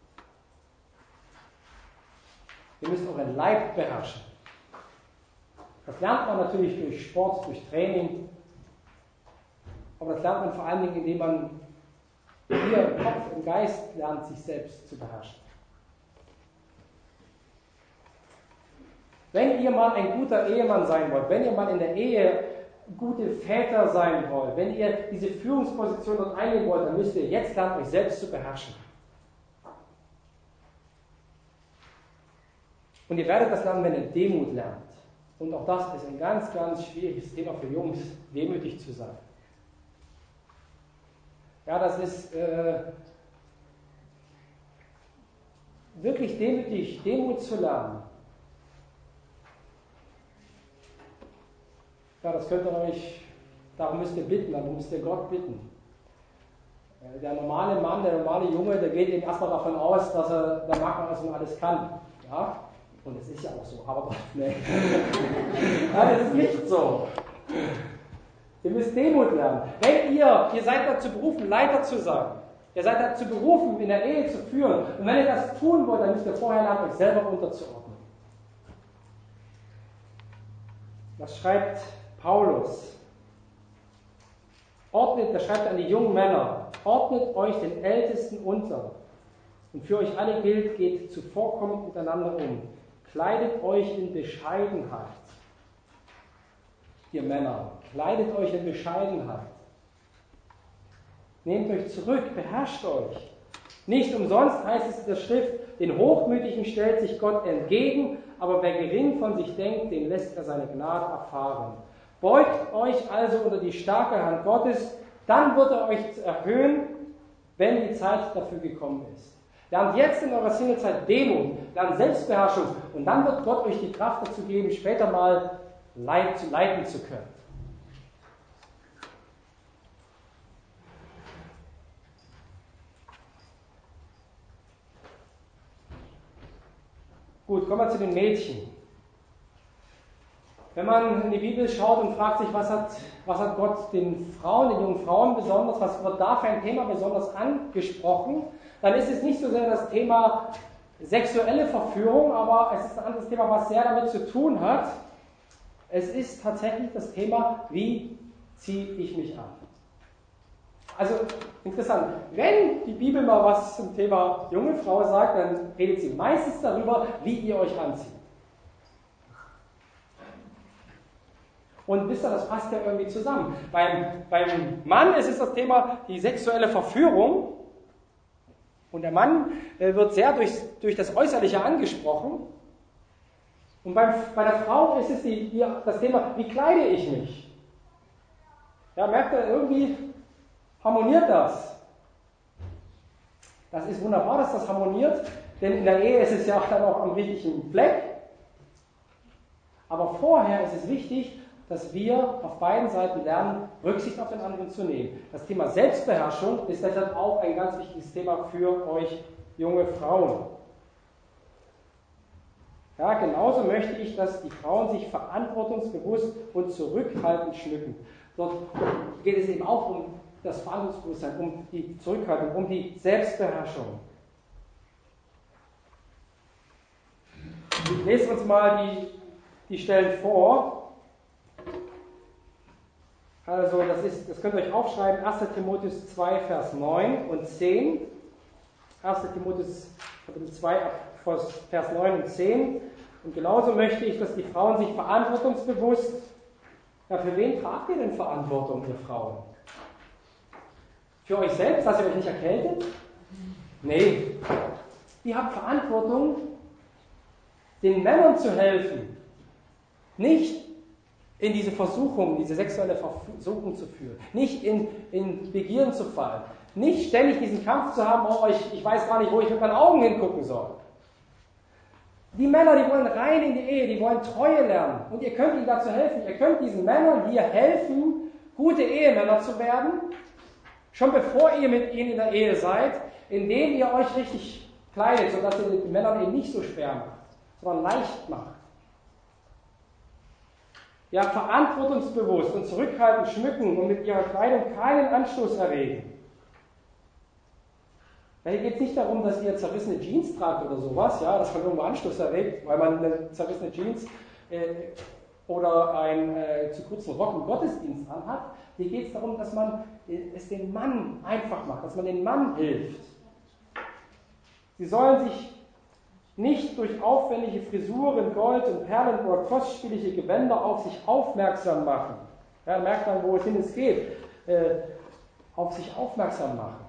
Ihr müsst euren Leib beherrschen. Das lernt man natürlich durch Sport, durch Training, aber das lernt man vor allen Dingen, indem man hier im Kopf, im Geist lernt, sich selbst zu beherrschen. Wenn ihr mal ein guter Ehemann sein wollt, wenn ihr mal in der Ehe gute Väter sein wollt, wenn ihr diese Führungsposition dort einnehmen wollt, dann müsst ihr jetzt lernen, euch selbst zu beherrschen. Und ihr werdet das lernen, wenn ihr Demut lernt. Und auch das ist ein ganz, ganz schwieriges Thema für Jungs, demütig zu sein. Ja, das ist äh, wirklich demütig, Demut zu lernen. Ja, das könnt ihr euch, darum müsst ihr bitten, darum müsst ihr Gott bitten. Der normale Mann, der normale Junge, der geht eben erstmal davon aus, dass er der Magner ist und alles kann. Ja? Und es ist ja auch so, aber ne. Ja, das ist nicht so. Ihr müsst Demut lernen. Wenn ihr, ihr seid dazu berufen, Leiter zu sein, ihr seid dazu berufen, in der Ehe zu führen, und wenn ihr das tun wollt, dann müsst ihr vorher lernen, euch selber unterzuordnen. Was schreibt Paulus? Ordnet, das schreibt er an die jungen Männer, ordnet euch den Ältesten unter. Und für euch alle gilt, geht zuvorkommend miteinander um. Kleidet euch in Bescheidenheit. Ihr Männer, kleidet euch in Bescheidenheit. Nehmt euch zurück, beherrscht euch. Nicht umsonst heißt es in der Schrift, den Hochmütigen stellt sich Gott entgegen, aber wer gering von sich denkt, den lässt er seine Gnade erfahren. Beugt euch also unter die starke Hand Gottes, dann wird er euch erhöhen, wenn die Zeit dafür gekommen ist. Lernt jetzt in eurer Singlezeit Demut, lernt Selbstbeherrschung und dann wird Gott euch die Kraft dazu geben, später mal leiten zu können. Gut, kommen wir zu den Mädchen. wenn man in die Bibel schaut und fragt sich, was hat, was hat Gott den Frauen, den jungen Frauen besonders, was wird da für ein Thema besonders angesprochen, dann ist es nicht so sehr das Thema sexuelle Verführung, aber es ist ein anderes Thema, was sehr damit zu tun hat. Es ist tatsächlich das Thema, wie ziehe ich mich an. Also interessant, wenn die Bibel mal was zum Thema junge Frau sagt, dann redet sie meistens darüber, wie ihr euch anzieht. Und wisst ihr, das passt ja irgendwie zusammen. Beim, beim Mann ist es das Thema die sexuelle Verführung. Und der Mann äh, wird sehr durch, durch das Äußerliche angesprochen. Und beim, bei der Frau ist es die, die, das Thema, wie kleide ich mich? Ja, merkt ihr, irgendwie harmoniert das. Das ist wunderbar, dass das harmoniert, denn in der Ehe ist es ja auch dann auch am richtigen Fleck. Aber vorher ist es wichtig, dass wir auf beiden Seiten lernen, Rücksicht auf den anderen zu nehmen. Das Thema Selbstbeherrschung ist deshalb auch ein ganz wichtiges Thema für euch junge Frauen. Ja, genauso möchte ich, dass die Frauen sich verantwortungsbewusst und zurückhaltend schmücken. Dort geht es eben auch um das Verantwortungsbewusstsein, um die Zurückhaltung, um die Selbstbeherrschung. Lesen wir uns mal die, die Stellen vor. Also, das, ist, das könnt ihr euch aufschreiben, erster Timotheus zwei, Vers neun und zehn. erster Timotheus Kapitel zwei, Vers neun und zehn. Und genauso möchte ich, dass die Frauen sich verantwortungsbewusst. Ja, für wen tragt ihr denn Verantwortung, ihr Frauen? Für euch selbst, dass ihr euch nicht erkältet? Nee. Ihr habt Verantwortung, den Männern zu helfen. Nicht in diese Versuchung, diese sexuelle Versuchung zu führen. Nicht in, in Begierden zu fallen. Nicht ständig diesen Kampf zu haben, oh, ich, ich weiß gar nicht, wo ich mit meinen Augen hingucken soll. Die Männer, die wollen rein in die Ehe, die wollen Treue lernen. Und ihr könnt ihnen dazu helfen. Ihr könnt diesen Männern hier helfen, gute Ehemänner zu werden, schon bevor ihr mit ihnen in der Ehe seid, indem ihr euch richtig kleidet, sodass ihr den Männern eben nicht so schwer macht, sondern leicht macht. Ja, verantwortungsbewusst und zurückhaltend schmücken und mit ihrer Kleidung keinen Anstoß erregen. Ja, hier geht es nicht darum, dass ihr zerrissene Jeans tragt oder sowas, ja, dass man irgendwo Anstoß erregt, weil man eine zerrissene Jeans äh, oder einen äh, zu kurzen Rock im Gottesdienst anhat. Hier geht es darum, dass man äh, es dem Mann einfach macht, dass man dem Mann hilft. Sie sollen sich nicht durch aufwendige Frisuren, Gold und Perlen oder kostspielige Gewänder auf sich aufmerksam machen. Ja, merkt man, wohin es geht. Äh, auf sich aufmerksam machen.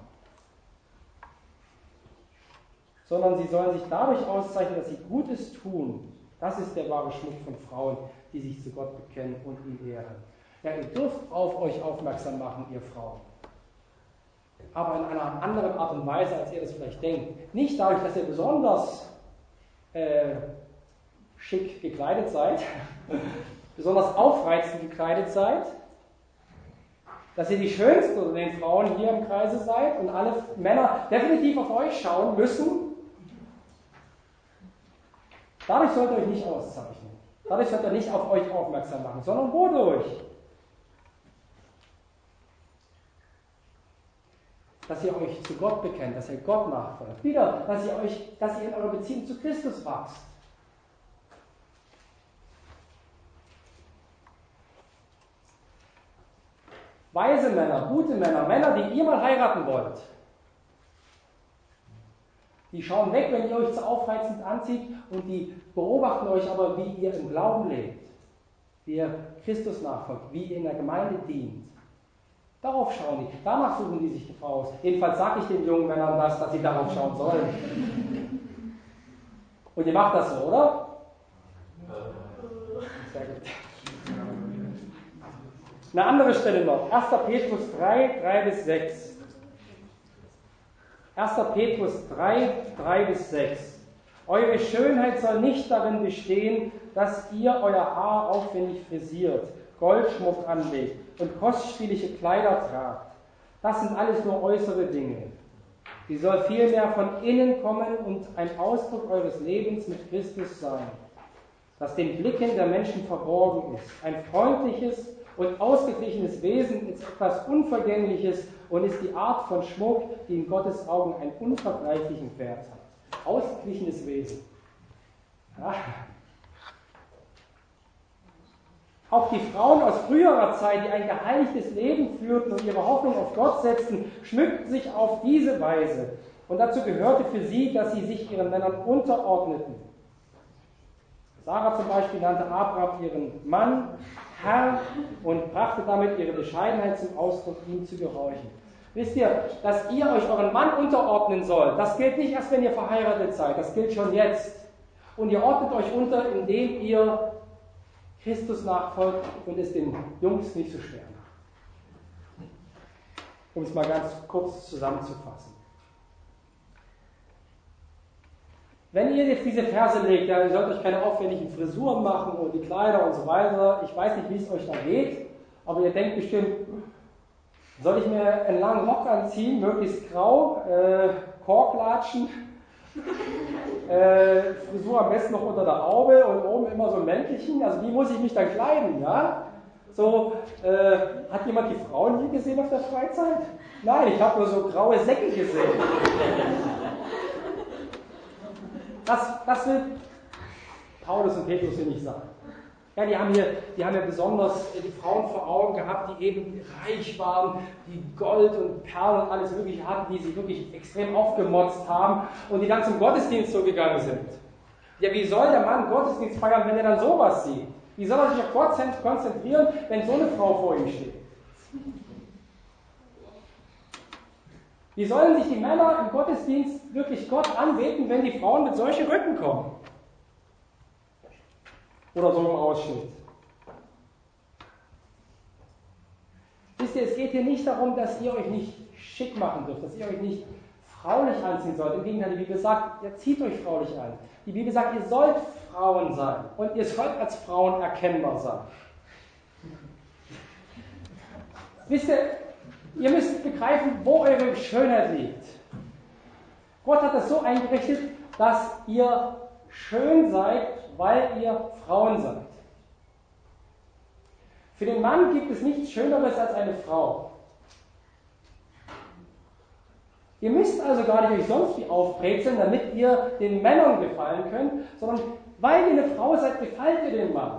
Sondern sie sollen sich dadurch auszeichnen, dass sie Gutes tun. Das ist der wahre Schmuck von Frauen, die sich zu Gott bekennen und ihn ehren. Ja, ihr dürft auf euch aufmerksam machen, ihr Frauen. Aber in einer anderen Art und Weise, als ihr das vielleicht denkt. Nicht dadurch, dass ihr besonders äh, schick gekleidet seid, besonders aufreizend gekleidet seid, dass ihr die Schönsten unter den Frauen hier im Kreise seid und alle Männer definitiv auf euch schauen müssen. Dadurch sollt ihr euch nicht auszeichnen. Dadurch sollt ihr nicht auf euch aufmerksam machen, sondern wodurch? Dass ihr euch zu Gott bekennt, dass ihr Gott nachfolgt. Wieder, dass ihr euch, dass ihr in eurer Beziehung zu Christus wachst. Weise Männer, gute Männer, Männer, die ihr mal heiraten wollt, die schauen weg, wenn ihr euch zu aufreizend anzieht und die beobachten euch aber, wie ihr im Glauben lebt, wie ihr Christus nachfolgt, wie ihr in der Gemeinde dient. Darauf schauen die, danach suchen die sich die Frau aus. Jedenfalls sage ich den jungen Männern das, dass sie darauf schauen sollen. Und ihr macht das so, oder? Sehr gut. Eine andere Stelle noch, erster Petrus drei, drei bis sechs. erster Petrus drei, drei bis sechs. Eure Schönheit soll nicht darin bestehen, dass ihr euer Haar aufwendig frisiert, Goldschmuck anlegt und kostspielige Kleider tragt. Das sind alles nur äußere Dinge. Sie soll vielmehr von innen kommen und ein Ausdruck eures Lebens mit Christus sein. das den Blicken der Menschen verborgen ist. Ein freundliches und ausgeglichenes Wesen ist etwas Unvergängliches und ist die Art von Schmuck, die in Gottes Augen einen unvergleichlichen Wert hat. Ausgeglichenes Wesen. Ja. Auch die Frauen aus früherer Zeit, die ein geheiligtes Leben führten und ihre Hoffnung auf Gott setzten, schmückten sich auf diese Weise. Und dazu gehörte für sie, dass sie sich ihren Männern unterordneten. Sarah zum Beispiel nannte Abraham ihren Mann Herr und brachte damit ihre Bescheidenheit zum Ausdruck, ihm zu gehorchen. Wisst ihr, dass ihr euch euren Mann unterordnen sollt, das gilt nicht erst, wenn ihr verheiratet seid, das gilt schon jetzt. Und ihr ordnet euch unter, indem ihr Christus nachfolgt und es den Jungs nicht so schwer macht. Um es mal ganz kurz zusammenzufassen. Wenn ihr jetzt diese Verse legt, ja, ihr sollt euch keine aufwendigen Frisuren machen und die Kleider und so weiter, ich weiß nicht, wie es euch da geht, aber ihr denkt bestimmt, soll ich mir einen langen Rock anziehen, möglichst grau, äh, Korklatschen, äh, Frisur am besten noch unter der Haube und oben immer so ein Mäntelchen, also wie muss ich mich dann kleiden, ja? So, äh, hat jemand die Frauen hier gesehen auf der Freizeit? Nein, ich habe nur so graue Säcke gesehen. Das, das will Paulus und Petrus hier nicht sagen. Ja, die haben hier, die haben ja besonders die Frauen vor Augen gehabt, die eben reich waren, die Gold und Perlen und alles Mögliche hatten, die sich wirklich extrem aufgemotzt haben und die dann zum Gottesdienst so gegangen sind. Ja, wie soll der Mann Gottesdienst feiern, wenn er dann sowas sieht? Wie soll er sich auf Gott konzentrieren, wenn so eine Frau vor ihm steht? Wie sollen sich die Männer im Gottesdienst wirklich Gott anbeten, wenn die Frauen mit solchen Rücken kommen? Oder so im Ausschnitt. Wisst ihr, es geht hier nicht darum, dass ihr euch nicht schick machen dürft, dass ihr euch nicht fraulich anziehen sollt. Im Gegenteil, die Bibel sagt, ihr zieht euch fraulich an. Die Bibel sagt, ihr sollt Frauen sein und ihr sollt als Frauen erkennbar sein. Wisst ihr, ihr müsst begreifen, wo eure Schönheit liegt. Gott hat das so eingerichtet, dass ihr schön seid, weil ihr Frauen seid. Für den Mann gibt es nichts Schöneres als eine Frau. Ihr müsst also gar nicht euch sonst wie aufbrezeln, damit ihr den Männern gefallen könnt, sondern weil ihr eine Frau seid, gefällt ihr dem Mann.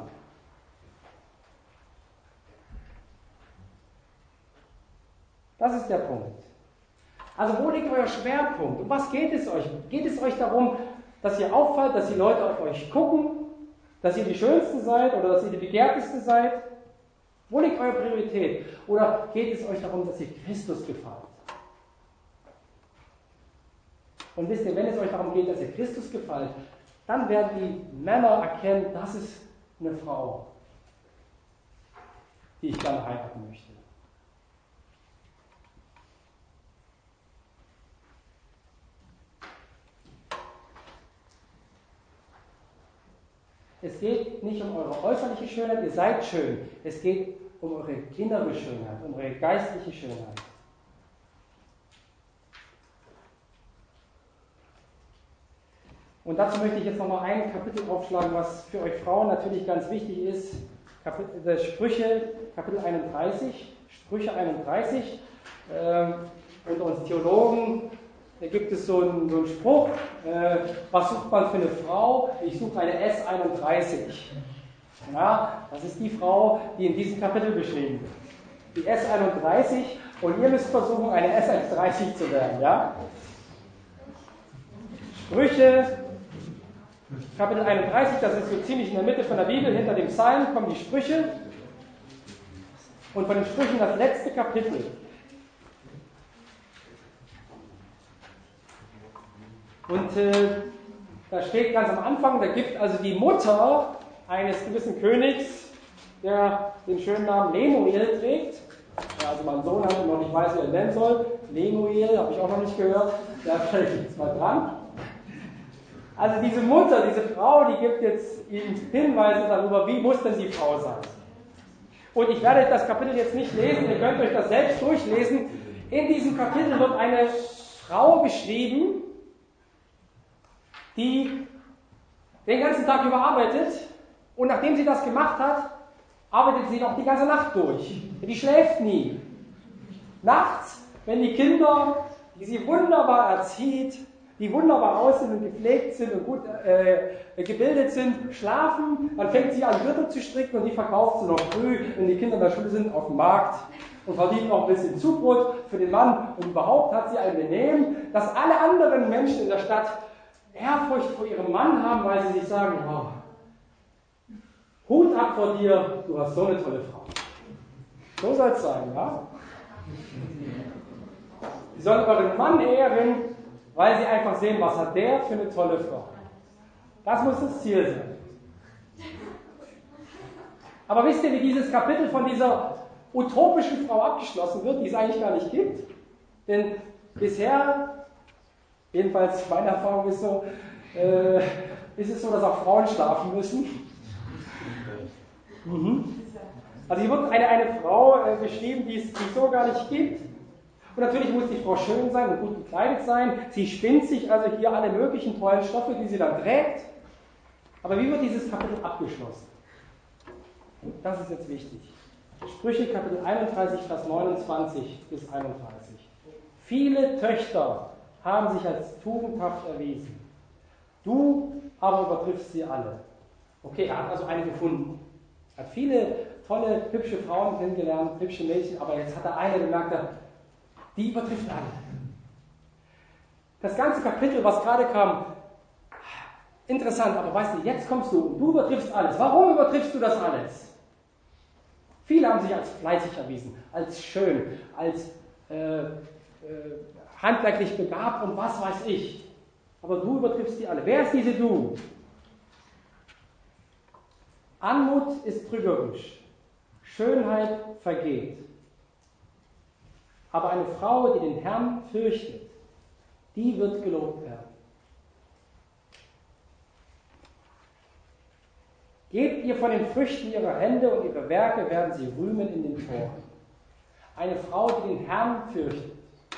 Das ist der Punkt. Also wo liegt euer Schwerpunkt? Um was geht es euch? Geht es euch darum, dass ihr auffallt, dass die Leute auf euch gucken, dass ihr die Schönsten seid oder dass ihr die Begehrtesten seid? Wo liegt eure Priorität? Oder geht es euch darum, dass ihr Christus gefällt? Und wisst ihr, wenn es euch darum geht, dass ihr Christus gefällt, dann werden die Männer erkennen, das ist eine Frau, die ich gerne heiraten möchte. Es geht nicht um eure äußerliche Schönheit, ihr seid schön. Es geht um eure innere Schönheit, um eure geistliche Schönheit. Und dazu möchte ich jetzt nochmal ein Kapitel aufschlagen, was für euch Frauen natürlich ganz wichtig ist. Kapitel, Sprüche, Kapitel einunddreißig. Sprüche einunddreißig. Ähm, unter uns Theologen da gibt es so einen, so einen Spruch, äh, was sucht man für eine Frau? Ich suche eine S einunddreißig. Ja, das ist die Frau, die in diesem Kapitel beschrieben wird. Die S einunddreißig und ihr müsst versuchen, eine S dreißig zu werden. Ja? Sprüche, Kapitel einunddreißig, das ist so ziemlich in der Mitte von der Bibel, hinter dem Psalm kommen die Sprüche. Und von den Sprüchen das letzte Kapitel. Und äh, da steht ganz am Anfang, da gibt also die Mutter eines gewissen Königs, der den schönen Namen Lemuel trägt. Ja, also mein Sohn hat noch nicht weiß, wie er nennen soll. Lemuel, habe ich auch noch nicht gehört. Da stelle ich jetzt mal dran. Also diese Mutter, diese Frau, die gibt jetzt ihm Hinweise darüber, wie muss denn die Frau sein. Und ich werde das Kapitel jetzt nicht lesen, ihr könnt euch das selbst durchlesen. In diesem Kapitel wird eine Frau beschrieben, die den ganzen Tag über arbeitet, Und nachdem sie das gemacht hat, arbeitet sie noch die ganze Nacht durch. Die schläft nie. Nachts, wenn die Kinder, die sie wunderbar erzieht, die wunderbar aussehen und gepflegt sind und gut äh, gebildet sind, schlafen, dann fängt sie an, Gürtel zu stricken und die verkauft sie noch früh, wenn die Kinder in der Schule sind, auf dem Markt und verdient noch ein bisschen Zubrot für den Mann. Und überhaupt hat sie ein Benehmen, dass alle anderen Menschen in der Stadt Ehrfurcht vor ihrem Mann haben, weil sie sich sagen, wow, Hut ab vor dir, du hast so eine tolle Frau. So soll es sein, ja? Sie sollen euren Mann ehren, weil sie einfach sehen, was hat der für eine tolle Frau. Das muss das Ziel sein. Aber wisst ihr, wie dieses Kapitel von dieser utopischen Frau abgeschlossen wird, die es eigentlich gar nicht gibt? Denn bisher, jedenfalls meine Erfahrung ist so, äh, ist es so, dass auch Frauen schlafen müssen. Mhm. Also hier wird eine, eine Frau äh, beschrieben, die es, die es so gar nicht gibt. Und natürlich muss die Frau schön sein und gut gekleidet sein. Sie spinnt sich also hier alle möglichen tollen Stoffe, die sie dann trägt. Aber wie wird dieses Kapitel abgeschlossen? Und das ist jetzt wichtig. Sprüche Kapitel einunddreißig, Vers neunundzwanzig bis einunddreißig. Viele Töchter haben sich als tugendhaft erwiesen. Du aber übertriffst sie alle. Okay, er hat also eine gefunden. Er hat viele tolle, hübsche Frauen kennengelernt, hübsche Mädchen, aber jetzt hat er eine gemerkt, die übertrifft alle. Das ganze Kapitel, was gerade kam, interessant, aber weißt du, jetzt kommst du und du übertriffst alles. Warum übertriffst du das alles? Viele haben sich als fleißig erwiesen, als schön, als äh, äh, handwerklich begabt und was weiß ich. Aber du übertriffst die alle. Wer ist diese Du? Anmut ist trügerisch, Schönheit vergeht. Aber eine Frau, die den Herrn fürchtet, die wird gelobt werden. Gebt ihr von den Früchten ihrer Hände und ihre Werke werden sie rühmen in den Toren. Eine Frau, die den Herrn fürchtet.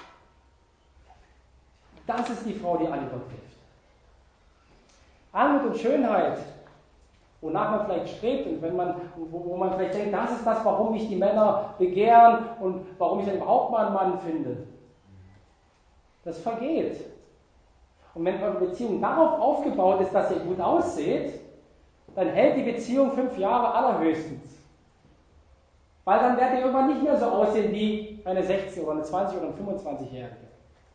Das ist die Frau, die alle übertrifft. Anmut und Schönheit, wonach man vielleicht strebt und wenn man, wo, wo man vielleicht denkt, das ist das, warum mich die Männer begehren und warum ich dann überhaupt mal einen Mann finde. Das vergeht. Und wenn eure Beziehung darauf aufgebaut ist, dass ihr gut ausseht, dann hält die Beziehung fünf Jahre allerhöchstens. Weil dann werdet ihr irgendwann nicht mehr so aussehen wie eine sechzehn- oder eine zwanzig- oder eine fünfundzwanzigjährige.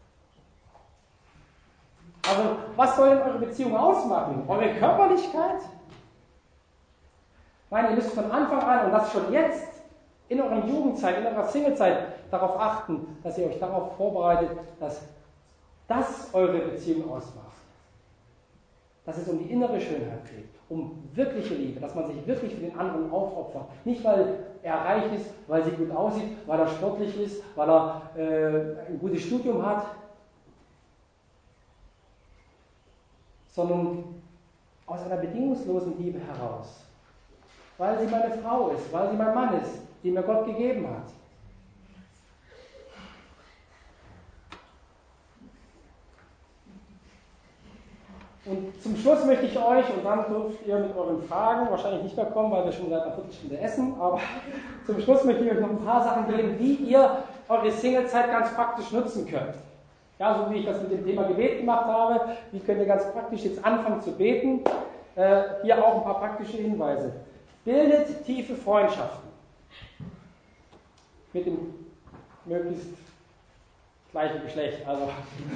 Also, was soll denn eure Beziehung ausmachen? Eure Körperlichkeit? Nein, ihr müsst von Anfang an, und das schon jetzt, in eurer Jugendzeit, in eurer Singlezeit, darauf achten, dass ihr euch darauf vorbereitet, dass das eure Beziehung ausmacht. Dass es um die innere Schönheit geht, um wirkliche Liebe, dass man sich wirklich für den anderen aufopfert. Nicht, weil er reich ist, weil sie gut aussieht, weil er sportlich ist, weil er äh, ein gutes Studium hat, sondern aus einer bedingungslosen Liebe heraus. Weil sie meine Frau ist, weil sie mein Mann ist, die mir Gott gegeben hat. Und zum Schluss möchte ich euch, und dann dürft ihr mit euren Fragen wahrscheinlich nicht mehr kommen, weil wir schon seit einer Viertelstunde essen, aber zum Schluss möchte ich euch noch ein paar Sachen geben, wie ihr eure Singlezeit ganz praktisch nutzen könnt. Ja, so wie ich das mit dem Thema Gebet gemacht habe, wie könnt ihr ganz praktisch jetzt anfangen zu beten? Äh, hier auch ein paar praktische Hinweise. Bildet tiefe Freundschaften mit dem möglichst gleichen Geschlecht. Also,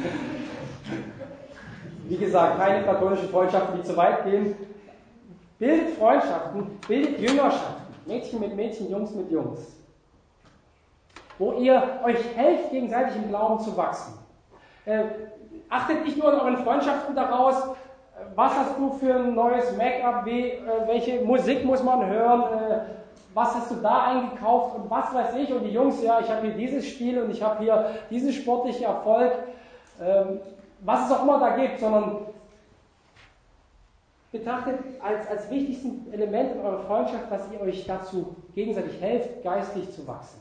wie gesagt, keine platonische Freundschaften, die zu weit gehen. Bildet Freundschaften, bildet Jüngerschaften. Mädchen mit Mädchen, Jungs mit Jungs. Wo ihr euch helft, gegenseitig im Glauben zu wachsen. Äh, achtet nicht nur in euren Freundschaften daraus, was hast du für ein neues Make-up, äh, welche Musik muss man hören, äh, was hast du da eingekauft und was weiß ich. Und die Jungs, ja, ich habe hier dieses Spiel und ich habe hier diesen sportlichen Erfolg. Ähm, was es auch immer da gibt, sondern betrachtet als, als wichtigsten Element in eurer Freundschaft, dass ihr euch dazu gegenseitig helft, geistlich zu wachsen.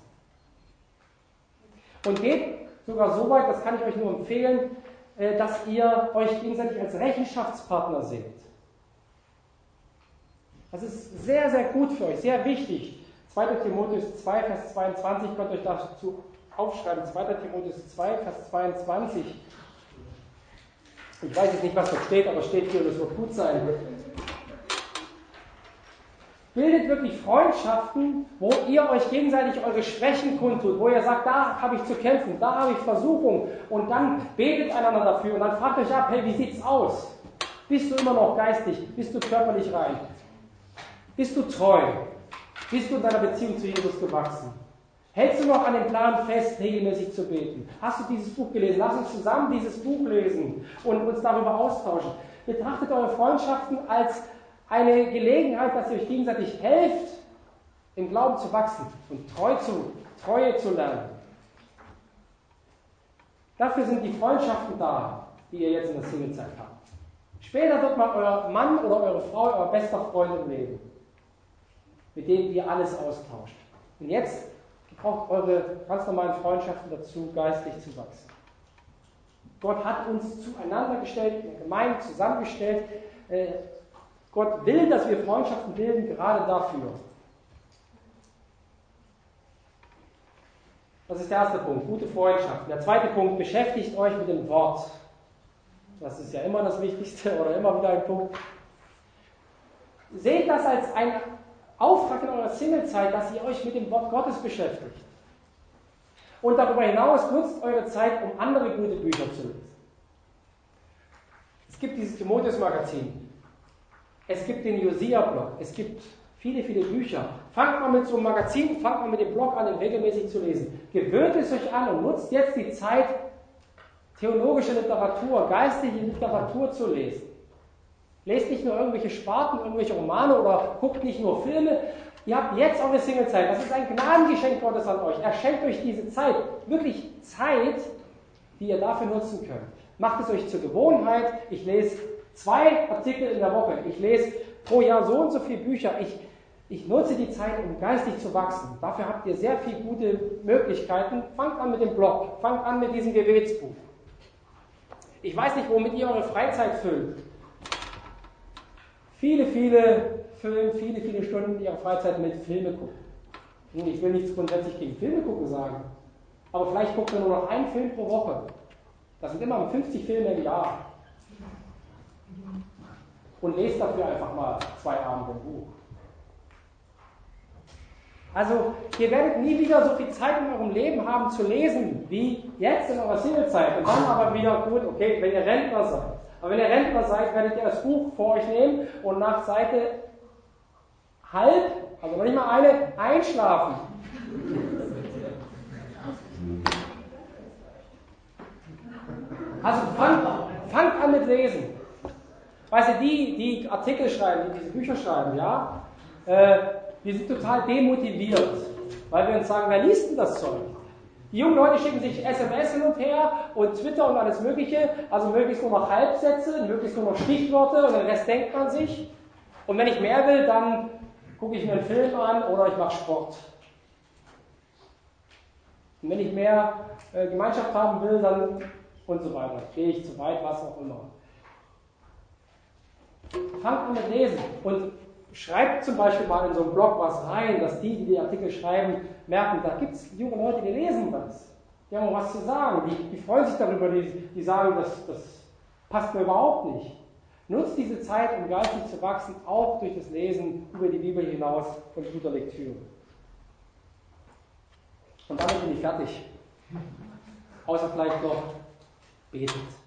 Und geht sogar so weit, das kann ich euch nur empfehlen, dass ihr euch gegenseitig als Rechenschaftspartner seht. Das ist sehr, sehr gut für euch, sehr wichtig. zweiter Timotheus zwei, Vers zweiundzwanzig, könnt ihr euch dazu aufschreiben. zweiter Timotheus zwei, Vers zweiundzwanzig. Ich weiß jetzt nicht, was da steht, aber steht hier, das wird gut sein. Bildet wirklich Freundschaften, wo ihr euch gegenseitig eure Schwächen kundtut, wo ihr sagt, da habe ich zu kämpfen, da habe ich Versuchung, und dann betet einander dafür und dann fragt euch ab, hey, wie sieht's aus? Bist du immer noch geistig? Bist du körperlich rein? Bist du treu? Bist du in deiner Beziehung zu Jesus gewachsen? Hältst du noch an dem Plan fest, regelmäßig zu beten? Hast du dieses Buch gelesen? Lass uns zusammen dieses Buch lesen und uns darüber austauschen. Betrachtet eure Freundschaften als eine Gelegenheit, dass ihr euch gegenseitig helft, im Glauben zu wachsen und treu zu, Treue zu lernen. Dafür sind die Freundschaften da, die ihr jetzt in der Singlezeit habt. Später wird mal euer Mann oder eure Frau euer bester Freund im Leben, mit dem ihr alles austauscht. Und jetzt braucht eure ganz normalen Freundschaften dazu, geistlich zu wachsen. Gott hat uns zueinander gestellt, in der Gemeinde zusammengestellt. Gott will, dass wir Freundschaften bilden, gerade dafür. Das ist der erste Punkt, gute Freundschaften. Der zweite Punkt, beschäftigt euch mit dem Wort. Das ist ja immer das Wichtigste oder immer wieder ein Punkt. Seht das als einen Auftrag in eurer Singlezeit, dass ihr euch mit dem Wort Gottes beschäftigt. Und darüber hinaus nutzt eure Zeit, um andere gute Bücher zu lesen. Es gibt dieses Timotheus-Magazin. Es gibt den Josia-Blog, es gibt viele, viele Bücher. Fangt mal mit so einem Magazin, fangt mal mit dem Blog an, ihn regelmäßig zu lesen. Gewöhnt es euch an und nutzt jetzt die Zeit, theologische Literatur, geistliche Literatur zu lesen. Lest nicht nur irgendwelche Sparten, irgendwelche Romane oder guckt nicht nur Filme. Ihr habt jetzt eure Singlezeit. Das ist ein Gnadengeschenk Gottes an euch. Er schenkt euch diese Zeit, wirklich Zeit, die ihr dafür nutzen könnt. Macht es euch zur Gewohnheit. Ich lese zwei Artikel in der Woche. Ich lese pro Jahr so und so viele Bücher. Ich, ich nutze die Zeit, um geistig zu wachsen. Dafür habt ihr sehr viele gute Möglichkeiten. Fangt an mit dem Blog. Fangt an mit diesem Gebetsbuch. Ich weiß nicht, womit ihr eure Freizeit füllt. Viele, viele füllen viele, viele Stunden ihrer Freizeit mit Filme gucken. Und ich will nichts grundsätzlich gegen Filme gucken sagen. Aber vielleicht guckt ihr nur noch einen Film pro Woche. Das sind immer fünfzig Filme im Jahr. Und lest dafür einfach mal zwei Abende ein Buch. Also, ihr werdet nie wieder so viel Zeit in eurem Leben haben zu lesen, wie jetzt in eurer Singlezeit. Und dann aber wieder, gut, okay, wenn ihr Rentner seid. Aber wenn ihr Rentner seid, werdet ihr das Buch vor euch nehmen und nach Seite halb, also noch nicht mal eine, einschlafen. Also fangt, fangt an mit Lesen. Weißt du, die, die Artikel schreiben, die diese Bücher schreiben, ja, äh, die sind total demotiviert, weil wir uns sagen, wer liest denn das Zeug? Die jungen Leute schicken sich S M S hin und her und Twitter und alles Mögliche, also möglichst nur noch Halbsätze, möglichst nur noch Stichworte und den Rest denkt man sich. Und wenn ich mehr will, dann gucke ich mir einen Film an oder ich mache Sport. Und wenn ich mehr äh, Gemeinschaft haben will, dann und so weiter. Gehe ich zu weit, was auch immer. Fangt an mit Lesen und schreibt zum Beispiel mal in so einen Blog was rein, dass die, die die Artikel schreiben, merken, da gibt es junge Leute, die lesen das. Die haben auch was zu sagen. Die, die freuen sich darüber, die, die sagen, das, das passt mir überhaupt nicht. Nutzt diese Zeit, um geistig zu wachsen, auch durch das Lesen über die Bibel hinaus und guter Lektüre. Und damit bin ich fertig. Außer vielleicht noch betet.